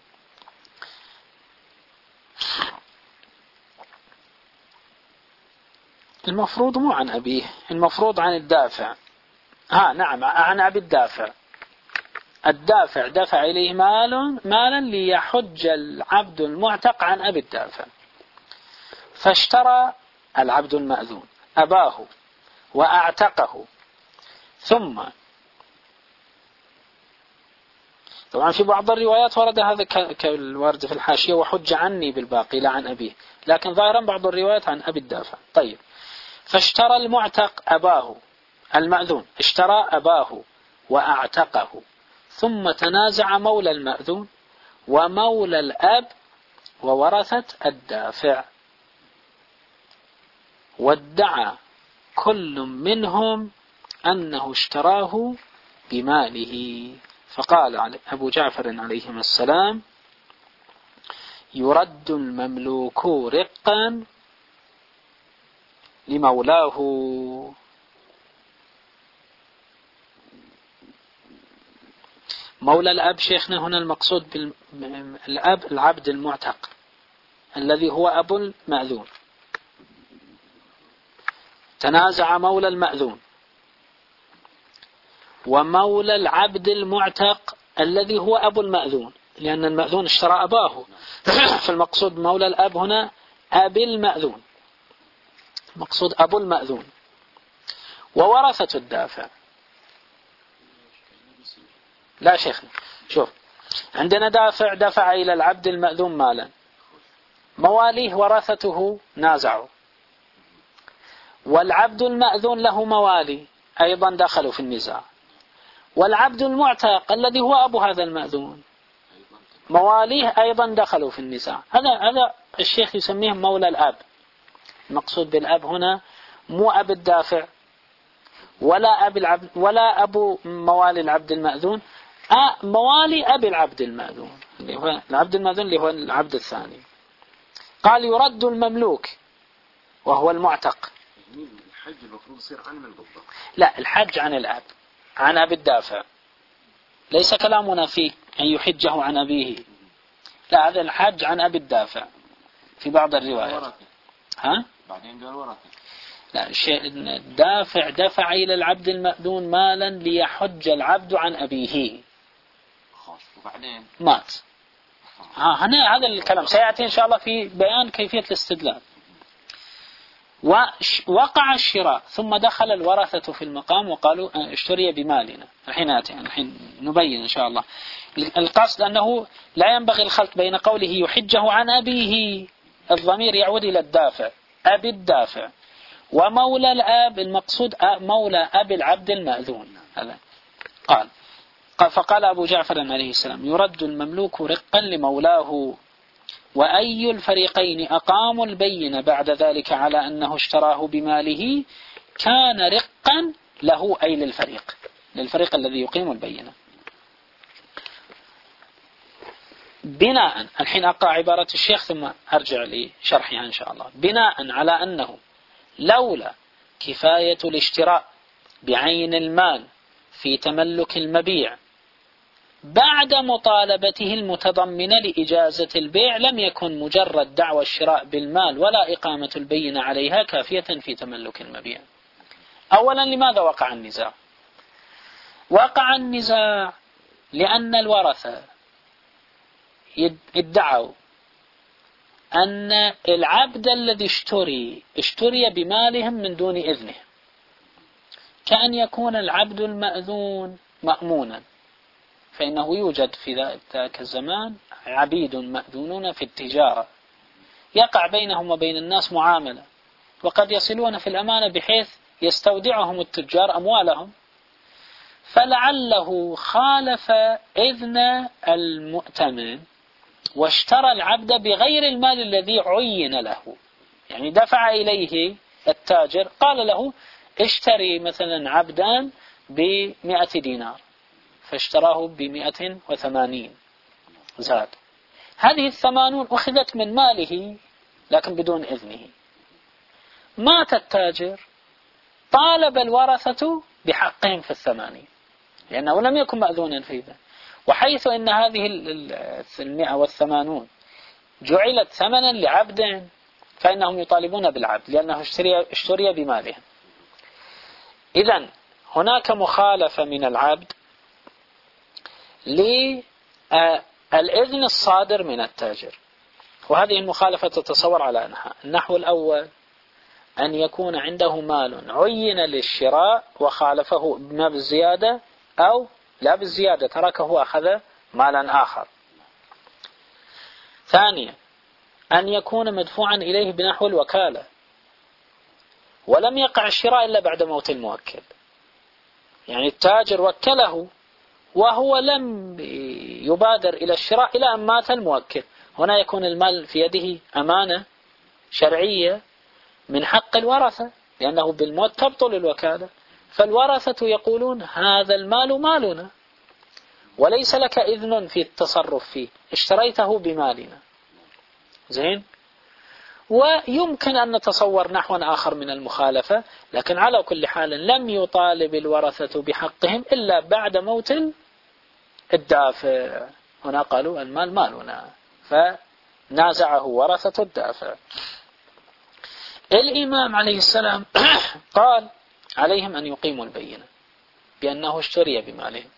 المفروض مو عن أبيه، المفروض عن الدافع. ها نعم، عن أبي الدافع. الدافع دفع إليه مال مالا ليحج العبد المعتق عن أبي الدافع، فاشترى العبد المأذون أباه وأعتقه، ثم طبعا في بعض الروايات ورد هذا كالورد في الحاشية وحج عني بالباقي لا عن أبيه، لكن ظاهرا بعض الروايات عن أبي الدافع. طيب، فاشترى المعتق أباه، المأذون اشترى أباه وأعتقه، ثم تنازع مولى المأذون ومولى الأب وورثة الدافع، وادعى كل منهم أنه اشتراه بماله. فقال أبو جعفر عليهما السلام: يرد المملوك رقا لمولاه. مولى الأب شيخنا هنا المقصود بالأب العبد المعتق الذي هو أبو المأذون. تنازع مولى المأذون ومولى العبد المعتق الذي هو أبو المأذون، لأن المأذون اشترى أباه، فالمقصود مولى الأب هنا أبي المأذون، المقصود أبو المأذون. وورثة الدافع، لا شيخنا شوف، عندنا دافع دفع إلى العبد المأذون مالا، مواليه ورثته نازعوا، والعبد المأذون له موالي أيضا دخلوا في النزاع، والعبد المعتق الذي هو أبو هذا المأذون مواليه أيضا دخلوا في النزاع. هذا هذا الشيخ يسميه مولى الأب. المقصود بالأب هنا مو أب الدافع ولا أب العبد ولا أبو موالي العبد المأذون، أه موالي أبي العبد المأذون اللي هو العبد المأذون اللي هو العبد الثاني. قال: يرد المملوك وهو المعتق. الحج المفروض يصير عن من بالضبط؟ لا، الحج عن الأب، عن أبي الدافع. ليس كلامنا في أن يحجه عن أبيه، لا، هذا الحج عن أبي الدافع في بعض الروايات. ها؟ بعدين قال ورثة. لا، شيء الدافع دفع إلى العبد المأذون مالا ليحج العبد عن أبيه. خلاص، وبعدين مات. ها هنا هذا الكلام سيأتي إن شاء الله في بيان كيفية الاستدلال. ووقع الشراء ثم دخل الورثة في المقام وقالوا اشتري بمالنا. الحين آتي الحين نبين إن شاء الله. القصد أنه لا ينبغي الخلط بين قوله يحجه عن أبيه، الضمير يعود إلى الدافع أبي الدافع، ومولى الأب المقصود مولى أبي العبد المأذون. هذا قال فقال أبو جعفر عليه السلام: يرد المملوك رقا لمولاه، وأي الفريقين أقاموا البينة بعد ذلك على أنه اشتراه بماله كان رقا له أي للفريق للفريق الذي يقيم البينة. بناء الحين أقرأ عبارة الشيخ ثم أرجع لشرحها إن شاء الله. بناء على أنه لولا كفاية الاشتراء بعين المال في تملك المبيع بعد مطالبته المتضمنة لإجازة البيع لم يكن مجرد دعوى الشراء بالمال ولا إقامة البينة عليها كافية في تملك المبيع. أولا لماذا وقع النزاع؟ وقع النزاع لأن الورثة ادعوا أن العبد الذي اشتري اشتري بمالهم من دون إذنه، كأن يكون العبد المأذون مأمونا، فإنه يوجد في ذاك الزمان عبيد مأذونون في التجارة يقع بينهم وبين الناس معاملة، وقد يصلون في الأمانة بحيث يستودعهم التجار أموالهم، فلعله خالف إذن المؤتمن واشترى العبد بغير المال الذي عين له. يعني دفع إليه التاجر قال له اشتري مثلا عبدان بمئة دينار فاشتراه بمئة وثمانين زاد، هذه الثمانون أخذت من ماله لكن بدون إذنه. مات التاجر طالب الورثة بحقهم في الثمانين لأنه لم يكن مأذونا في ذلك، وحيث أن هذه المئة والثمانون جعلت ثمنا لعبد فإنهم يطالبون بالعبد لأنه اشتري, اشتري بمالهم. إذن هناك مخالفة من العبد للإذن الصادر من التاجر، وهذه المخالفة تتصور على أنها النحو الأول أن يكون عنده مال عين للشراء وخالفه ما بالزيادة أو لا بالزيادة تركه وأخذ مالا آخر. ثانيا أن يكون مدفوعا إليه بنحو الوكالة ولم يقع الشراء إلا بعد موت الموكل، يعني التاجر وكله وهو لم يبادر إلى الشراء إلى أن مات الموكل. هنا يكون المال في يده أمانة شرعية من حق الورثة لأنه بالموت تبطل الوكالة، فالورثة يقولون هذا المال مالنا وليس لك إذن في التصرف فيه، اشتريته بمالنا. زين. ويمكن أن نتصور نحوا آخر من المخالفة، لكن على كل حال لم يطالب الورثة بحقهم إلا بعد موت الدافع. هنا قالوا المال مالنا فنازعه ورثة الدافع. الإمام عليه السلام قال عليهم أن يقيموا البينة بأنه اشتري بمالهم،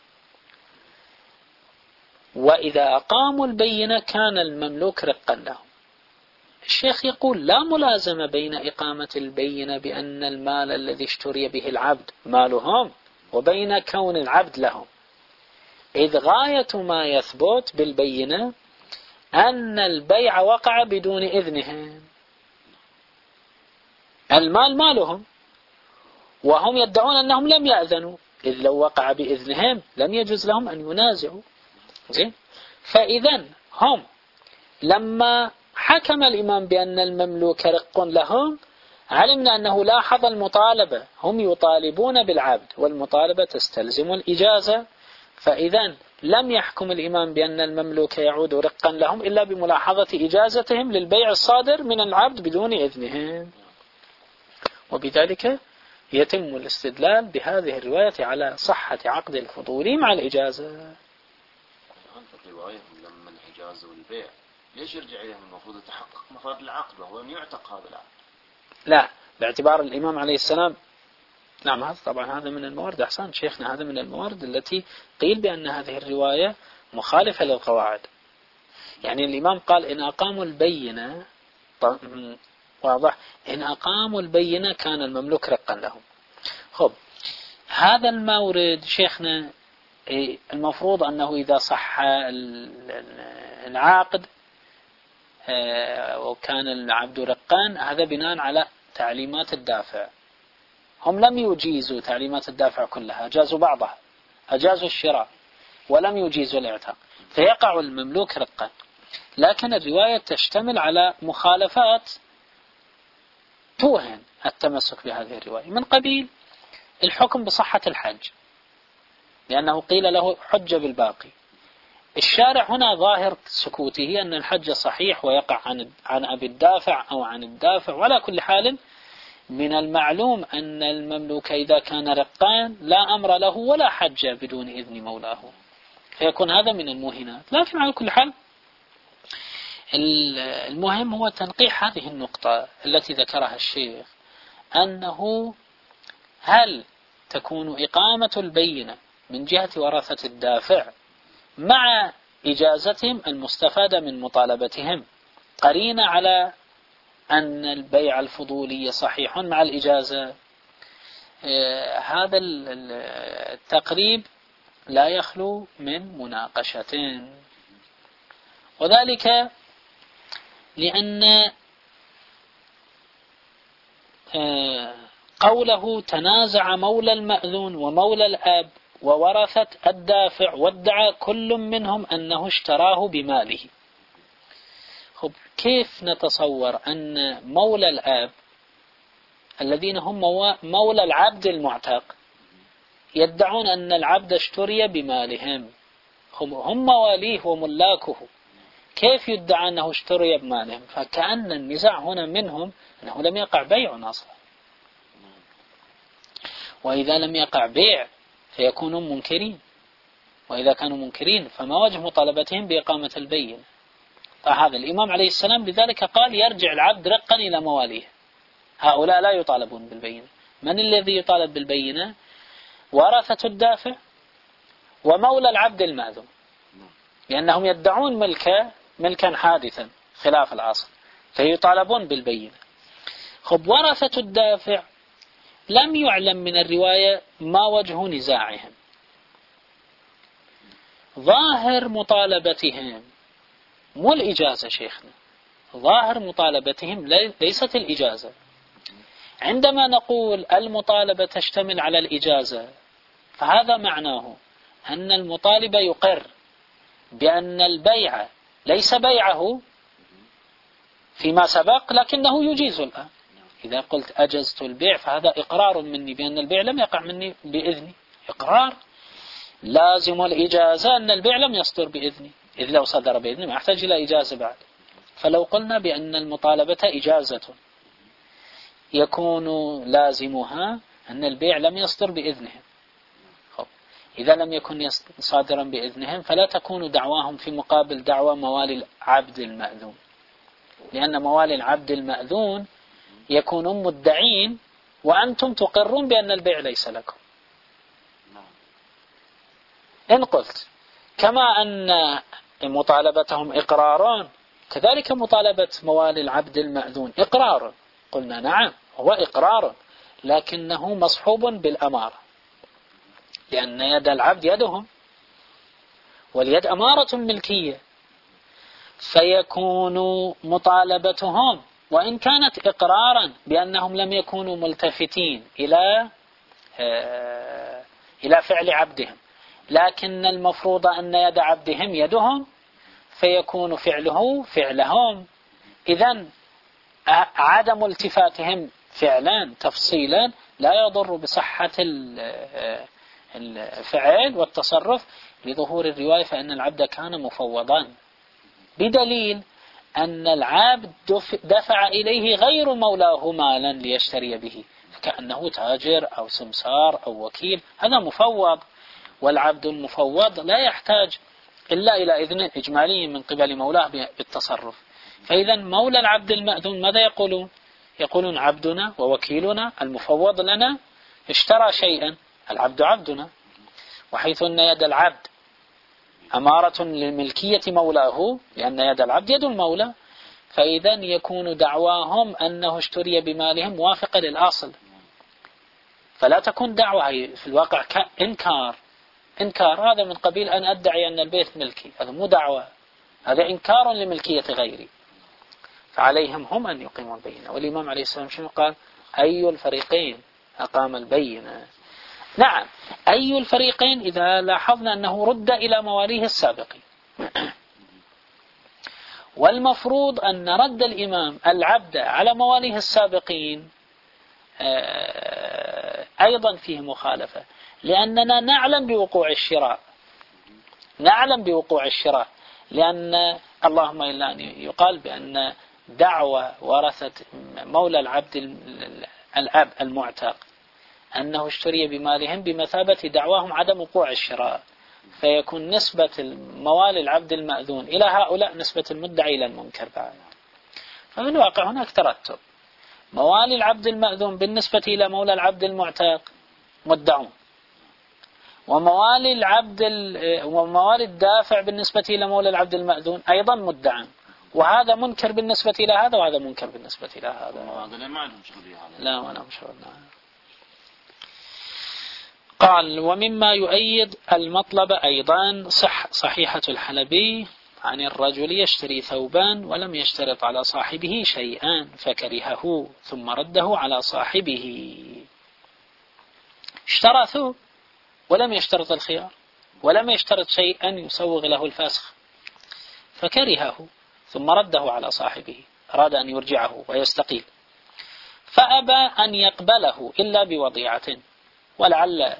وإذا أقاموا البينة كان المملوك رقا لهم. الشيخ يقول لا ملازمة بين إقامة البينة بأن المال الذي اشتري به العبد مالهم وبين كون العبد لهم، إذ غاية ما يثبت بالبينة أن البيع وقع بدون إذنهم. المال مالهم وهم يدعون أنهم لم يأذنوا، إذ لو وقع بإذنهم لم يجوز لهم أن ينازعوا. فإذا هم لما حكم الإمام بأن المملوك رق لهم علمنا أنه لاحظ المطالبة، هم يطالبون بالعبد والمطالبة تستلزم الإجازة، فإذا لم يحكم الإمام بأن المملوك يعود رقا لهم إلا بملاحظة إجازتهم للبيع الصادر من العبد بدون إذنهم. وبذلك يتم الاستدلال بهذه الرواية على صحة عقد الفضولي مع الإجازة. في الرواية لما الإجازة والبيع ليش يرجع إليهم؟ المفروض يتحقق مفاد العقد وهو أن يعتق هذا العقد. لا، باعتبار الإمام عليه السلام. نعم، هذا طبعا هذا من الموارد. أحسن شيخنا، هذا من الموارد التي قيل بأن هذه الرواية مخالفة للقواعد. يعني الإمام قال إن أقاموا البينة، واضح، إن أقاموا البينة كان المملوك رقا لهم. خب هذا المورد شيخنا المفروض أنه إذا صح العقد وكان العبد رقان، هذا بناء على تعليمات الدافع. هم لم يجيزوا تعليمات الدافع كلها، أجازوا بعضها، أجازوا الشراء ولم يجيزوا الاعتاق، فيقع المملوك رقا. لكن الرواية تشتمل على مخالفات توهن التمسك بهذه الرواية، من قبيل الحكم بصحة الحج، لأنه قيل له حج بالباقي. الشارع هنا ظاهر سكوته أن الحج صحيح ويقع عن عن أبي الدافع أو عن الدافع. ولا كل حال من المعلوم أن المملوك إذا كان رقان لا أمر له ولا حج بدون إذن مولاه، فيكون هذا من الموهنات. لكن على كل حال المهم هو تنقيح هذه النقطة التي ذكرها الشيخ، أنه هل تكون إقامة البينة من جهة ورثة الدافع مع إجازتهم المستفادة من مطالبتهم قرينة على أن البيع الفضولي صحيح مع الإجازة؟ هذا التقريب لا يخلو من مناقشة، وذلك لأن قوله تنازع مولى المأذون ومولى الأب وورثة الدافع وادعى كل منهم أنه اشتراه بماله. خب كيف نتصور أن مولى الأب الذين هم مولى العبد المعتق يدعون أن العبد اشتري بمالهم؟ هم مواليه وملاكه، كيف يدعى أنه اشتري بمالهم؟ فكأن النزاع هنا منهم أنه لم يقع بيع أصلا، وإذا لم يقع بيع فيكونوا منكرين، وإذا كانوا منكرين فما وجه مطالبتهم بإقامة البينة؟ فهذا الإمام عليه السلام لذلك قال يرجع العبد رقا إلى مواليه، هؤلاء لا يطالبون بالبينة. من الذي يطالب بالبينة؟ ورثة الدافع ومولى العبد المأذون، لأنهم يدعون ملكا ملكا حادثا خلاف الأصل، فيطالبون بالبينة. خب ورثة الدافع لم يعلم من الرواية ما وجه نزاعهم. ظاهر مطالبتهم مو الإجازة شيخنا، ظاهر مطالبتهم ليست الإجازة. عندما نقول المطالبة تشتمل على الإجازة فهذا معناه أن المطالب يقر بأن البيع ليس بيعه فيما سبق لكنه يجيز الآن. إذا قلت أجزت البيع فهذا إقرار مني بأن البيع لم يقع مني بإذني، إقرار. لازم الإجازة أن البيع لم يصدر بإذني، إذ لو صدر بإذني ما يحتاج إلى إجازة بعد. فلو قلنا بأن المطالبة إجازة يكون لازمها أن البيع لم يصدر بإذنهم. خب إذا لم يكن صادرا بإذنهم فلا تكون دعواهم في مقابل دعوى موالي العبد المأذون، لأن موالي العبد المأذون يكونون مدعين وأنتم تقرون بأن البيع ليس لكم. إن قلت كما أن مطالبتهم إقرار كذلك مطالبة موالي العبد المأذون إقرار، قلنا نعم هو إقرار لكنه مصحوب بالأمارة، لأن يد العبد يدهم واليد أمارة ملكية، فيكون مطالبتهم وإن كانت إقرارا بأنهم لم يكونوا ملتفتين إلى إلى فعل عبدهم، لكن المفروض أن يد عبدهم يدهم فيكون فعله فعلهم. إذن عدم التفاتهم فعلا تفصيلا لا يضر بصحة الفعل والتصرف لظهور الرواية، فإن العبد كان مفوضا، بدليل أن العبد دفع إليه غير مولاه مالا ليشتري به، كأنه تاجر أو سمسار أو وكيل، هذا مفوض. والعبد المفوض لا يحتاج إلا إلى إذن إجمالي من قبل مولاه بالتصرف. فإذا مولى العبد المأذون ماذا يقولون؟ يقولون عبدنا ووكيلنا المفوض لنا اشترى شيئا، العبد عبدنا، وحيث أن يد العبد أمارة لملكية مولاه لأن يد العبد يد المولى، فإذا يكون دعواهم أنه اشتري بمالهم موافقة للأصل، فلا تكون دعوة في الواقع كإنكار. إنكار هذا من قبيل أن أدعي أن البيت ملكي، هذا مو دعوة، هذا إنكار لملكية غيري، فعليهم هم أن يقيموا البينة. والإمام عليه السلام شنو قال؟ أي الفريقين أقام البينة؟ نعم أي الفريقين إذا لاحظنا أنه رد إلى مواليه السابقين. والمفروض أن رد الإمام العبد على مواليه السابقين أيضا فيه مخالفة، لأننا نعلم بوقوع الشراء، نعلم بوقوع الشراء، لأن اللهم إلا أن يقال بأن دعوة ورثة مولى العبد الأب المعتق أنه اشتري بمالهم بمثابة دعواهم عدم وقوع الشراء، فيكون نسبة موالي العبد المأذون إلى هؤلاء نسبة المدعي إلى المنكر بعد. ففي الواقع هناك ترتب، موالي العبد المأذون بالنسبة إلى مولى العبد المعتق مدعون، وموالي العبد وموالي الدافع بالنسبة إلى مولى العبد المأذون أيضا مدعى، وهذا منكر بالنسبة إلى هذا وهذا منكر بالنسبة إلى هذا. هذا ما عندهم شغل هذا. لا ما لهم شغل. قال ومما يؤيد المطلب أيضا صح صحيحة الحلبي عن الرجل يشتري ثوبان ولم يشترط على صاحبه شيئا فكرهه ثم رده على صاحبه. اشترى ثوب ولم يشترط الخيار ولم يشترط شيئا يسوغ له الفسخ فكرهه ثم رده على صاحبه، أراد أن يرجعه ويستقيل، فأبى أن يقبله إلا بوضيعة، ولعل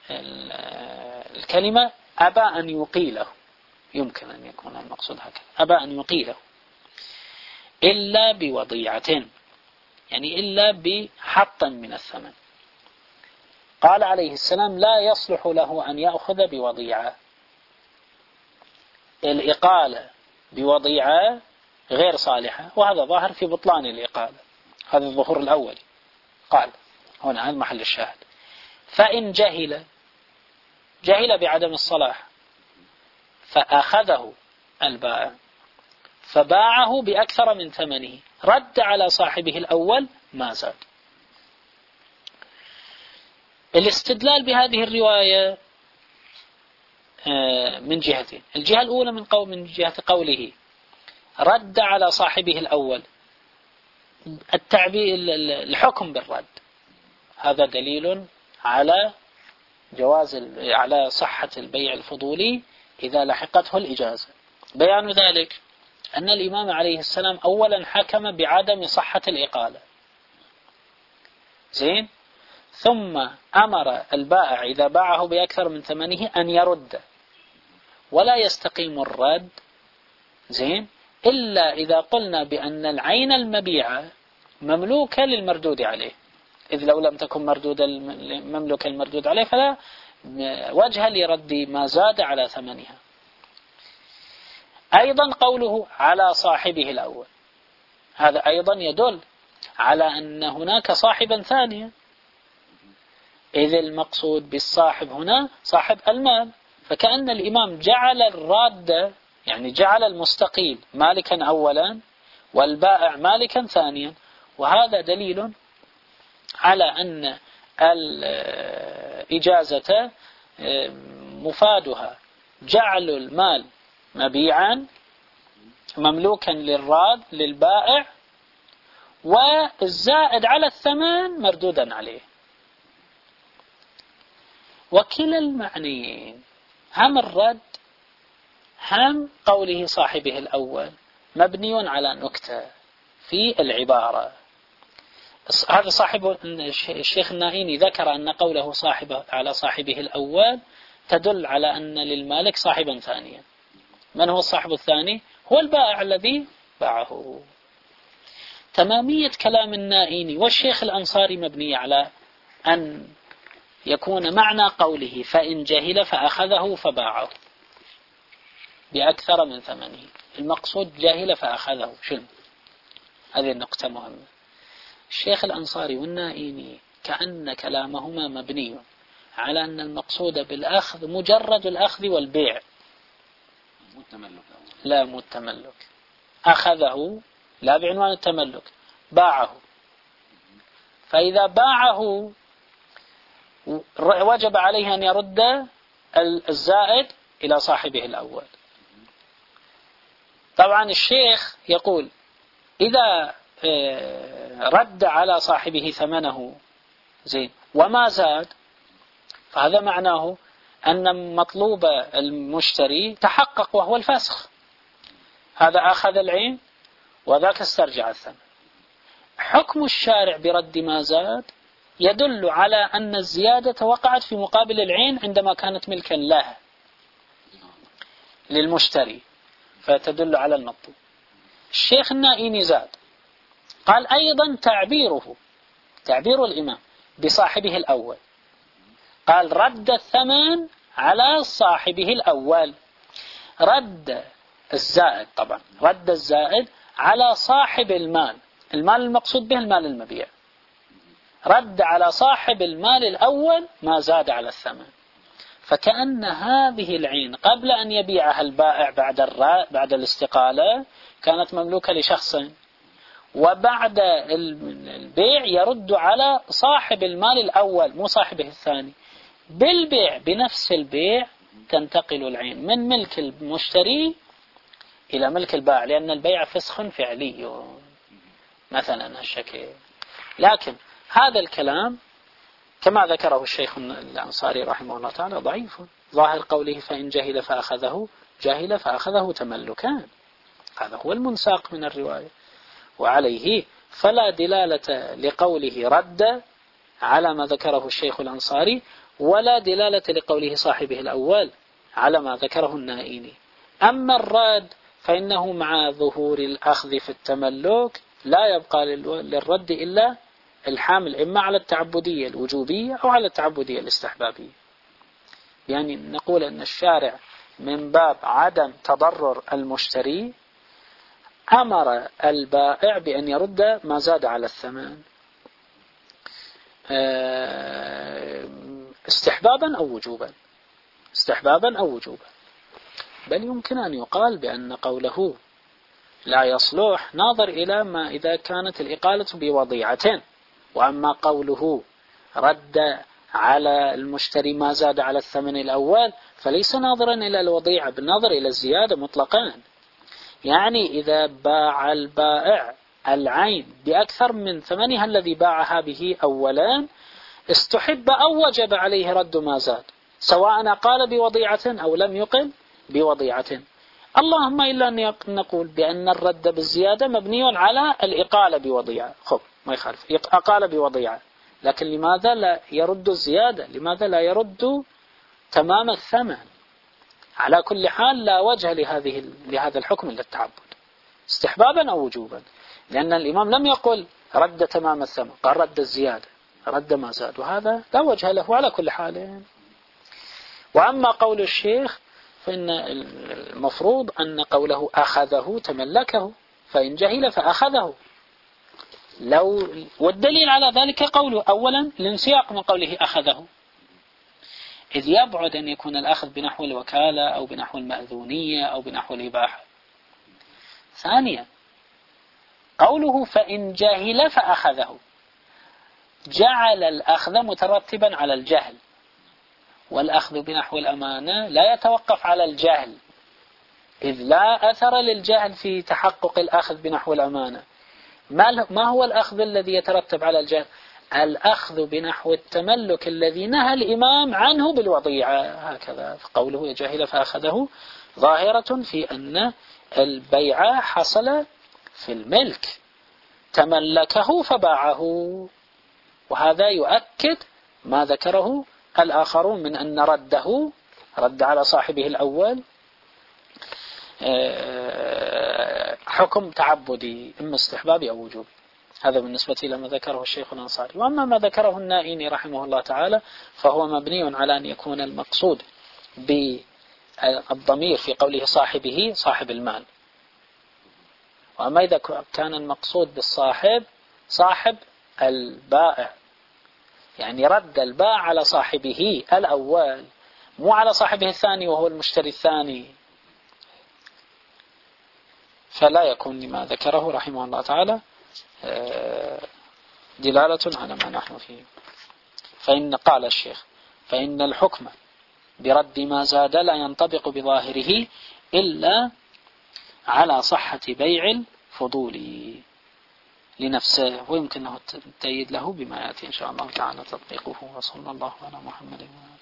الكلمة أبى أن يقيله، يمكن أن يكون المقصود هكذا، أبى أن يقيله إلا بوضيعة، يعني إلا بحط من الثمن. قال عليه السلام لا يصلح له أن يأخذ بوضيعة، الإقالة بوضيعة غير صالحة، وهذا ظاهر في بطلان الإقالة، هذا الظهور الأول. قال هنا هذا محل الشاهد، فإن جهل جهل بعدم الصلاح فأخذه البائع فباعه بأكثر من ثمنه رد على صاحبه الأول ما زاد. الاستدلال بهذه الرواية من جهتين، الجهة الأولى من قول من جهة قوله رد على صاحبه الأول، التعبير الحكم بالرد هذا دليل على جواز على صحة البيع الفضولي إذا لحقته الإجازة. بيان ذلك أن الإمام عليه السلام أولا حكم بعدم صحة الإقالة، زين، ثم أمر البائع إذا باعه بأكثر من ثمنه أن يرد، ولا يستقيم الرد، زين، إلا إذا قلنا بأن العين المبيعة مملوكة للمردود عليه، إذ لو لم تكن مردود مملوكة المردود عليه فلا وجه لرد ما زاد على ثمنها. أيضا قوله على صاحبه الأول هذا أيضا يدل على أن هناك صاحبا ثانيا، إذ المقصود بالصاحب هنا صاحب المال، فكأن الإمام جعل الراد يعني جعل المستقيل مالكا أولا والبائع مالكا ثانيا، وهذا دليل على أن الإجازة مفادها جعل المال مبيعا مملوكا للراد للبائع، والزائد على الثمن مردودا عليه. وكلا المعنيين هم الرد هم قوله صاحبه الأول مبني على نكتة في العبارة. هذا صاحب الشيخ النائيني ذكر أن قوله صاحبه على صاحبه الأول تدل على أن للمالك صاحبا ثانيا. من هو الصاحب الثاني؟ هو البائع الذي باعه. تمامية كلام النائيني والشيخ الأنصاري مبني على أن يكون معنى قوله فإن جهل فأخذه فباعه بأكثر من ثمنه، المقصود جاهل فأخذه. شنو هذه النقطة مهمة. الشيخ الأنصاري والنائيني كأن كلامهما مبني على أن المقصود بالأخذ مجرد الأخذ والبيع، لا مو التملك. أخذه لا بعنوان التملك، باعه، فإذا باعه وجب عليه أن يرد الزائد إلى صاحبه الأول. طبعا الشيخ يقول إذا رد على صاحبه ثمنه زين وما زاد، فهذا معناه أن مطلوب المشتري تحقق وهو الفسخ، هذا أخذ العين وذاك استرجع الثمن. حكم الشارع برد ما زاد يدل على أن الزيادة وقعت في مقابل العين عندما كانت ملكا له للمشتري، فتدل على المطلوب. الشيخ النائيني زاد قال أيضا تعبيره، تعبير الإمام بصاحبه الأول، قال رد الثمن على صاحبه الأول، رد الزائد، طبعا رد الزائد على صاحب المال، المال المقصود به المال المبيع، رد على صاحب المال الأول ما زاد على الثمن. فكأن هذه العين قبل أن يبيعها البائع بعد الراء بعد الاستقالة كانت مملوكة لشخص، وبعد البيع يرد على صاحب المال الأول مو صاحبه الثاني. بالبيع بنفس البيع تنتقل العين من ملك المشتري إلى ملك البائع، لأن البيع فسخ فعلي مثلا هالشكل. لكن هذا الكلام كما ذكره الشيخ الأنصاري رحمه الله تعالى ضعيف. ظاهر قوله فإن جهل فأخذه، جهل فأخذه تملكان، هذا هو المنساق من الرواية، وعليه فلا دلالة لقوله رد على ما ذكره الشيخ الأنصاري، ولا دلالة لقوله صاحبه الأول على ما ذكره النائيني. أما الرد فإنه مع ظهور الأخذ في التملك لا يبقى للرد إلا الحامل إما على التعبدية الوجوبية أو على التعبدية الاستحبابية. يعني نقول أن الشارع من باب عدم تضرر المشتري أمر البائع بأن يرد ما زاد على الثمن استحبابا أو وجوبا، استحبابا أو وجوبا. بل يمكن أن يقال بأن قوله لا يصلح ناظر إلى ما إذا كانت الإقالة بوضيعة، وأما قوله رد على المشتري ما زاد على الثمن الأول فليس ناظرا إلى الوضيعة، بالنظر إلى الزيادة مطلقا. يعني إذا باع البائع العين بأكثر من ثمنها الذي باعها به أولا استحب أو وجب عليه رد ما زاد، سواء قال بوضيعة أو لم يقل بوضيعة. اللهم إلا أن نقول بأن الرد بالزيادة مبني على الإقالة بوضيعة، خب ما يخالف أقال بوضيعة، لكن لماذا لا يرد الزيادة؟ لماذا لا يرد تمام الثمن؟ على كل حال لا وجه لهذه لهذا الحكم إلا التعبد استحبابا أو وجوبا، لأن الإمام لم يقل رد تمام الثمن، قال رد الزيادة، رد ما زاد، وهذا لا وجه له على كل حال. وأما قول الشيخ فإن المفروض أن قوله أخذه تملكه، فإن جهل فأخذه. لو والدليل على ذلك قوله أولا الانسياق من قوله أخذه، إذ يبعد أن يكون الأخذ بنحو الوكالة أو بنحو المأذونية أو بنحو الإباحة. ثانيا قوله فإن جهل فأخذه، جعل الأخذ مترتبا على الجهل، والأخذ بنحو الأمانة لا يتوقف على الجهل، إذ لا أثر للجهل في تحقق الأخذ بنحو الأمانة. ما هو الأخذ الذي يترتب على الجهل؟ الأخذ بنحو التملك الذي نهى الإمام عنه بالوضيعة، هكذا قوله جهل فأخذه ظاهرة في أن البيع حصل في الملك، تملكه فباعه، وهذا يؤكد ما ذكره الآخرون من أن رده رد على صاحبه الأول حكم تعبدي إما استحبابي أو وجوبي. هذا بالنسبة إلى ما ذكره الشيخ الأنصاري. وأما ما ذكره النائيني رحمه الله تعالى فهو مبني على أن يكون المقصود بالضمير في قوله صاحبه صاحب المال، وأما إذا كان المقصود بالصاحب صاحب البائع، يعني رد البائع على صاحبه الأول مو على صاحبه الثاني وهو المشتري الثاني، فلا يكون لما ذكره رحمه الله تعالى دلالة على ما نحن فيه. فإن قال الشيخ فإن الحكم برد ما زاد لا ينطبق بظاهره إلا على صحة بيع الفضول لنفسه، ويمكنه التأييد له بما يأتي إن شاء الله تعالى تطبيقه. وصلى الله على محمد وعلى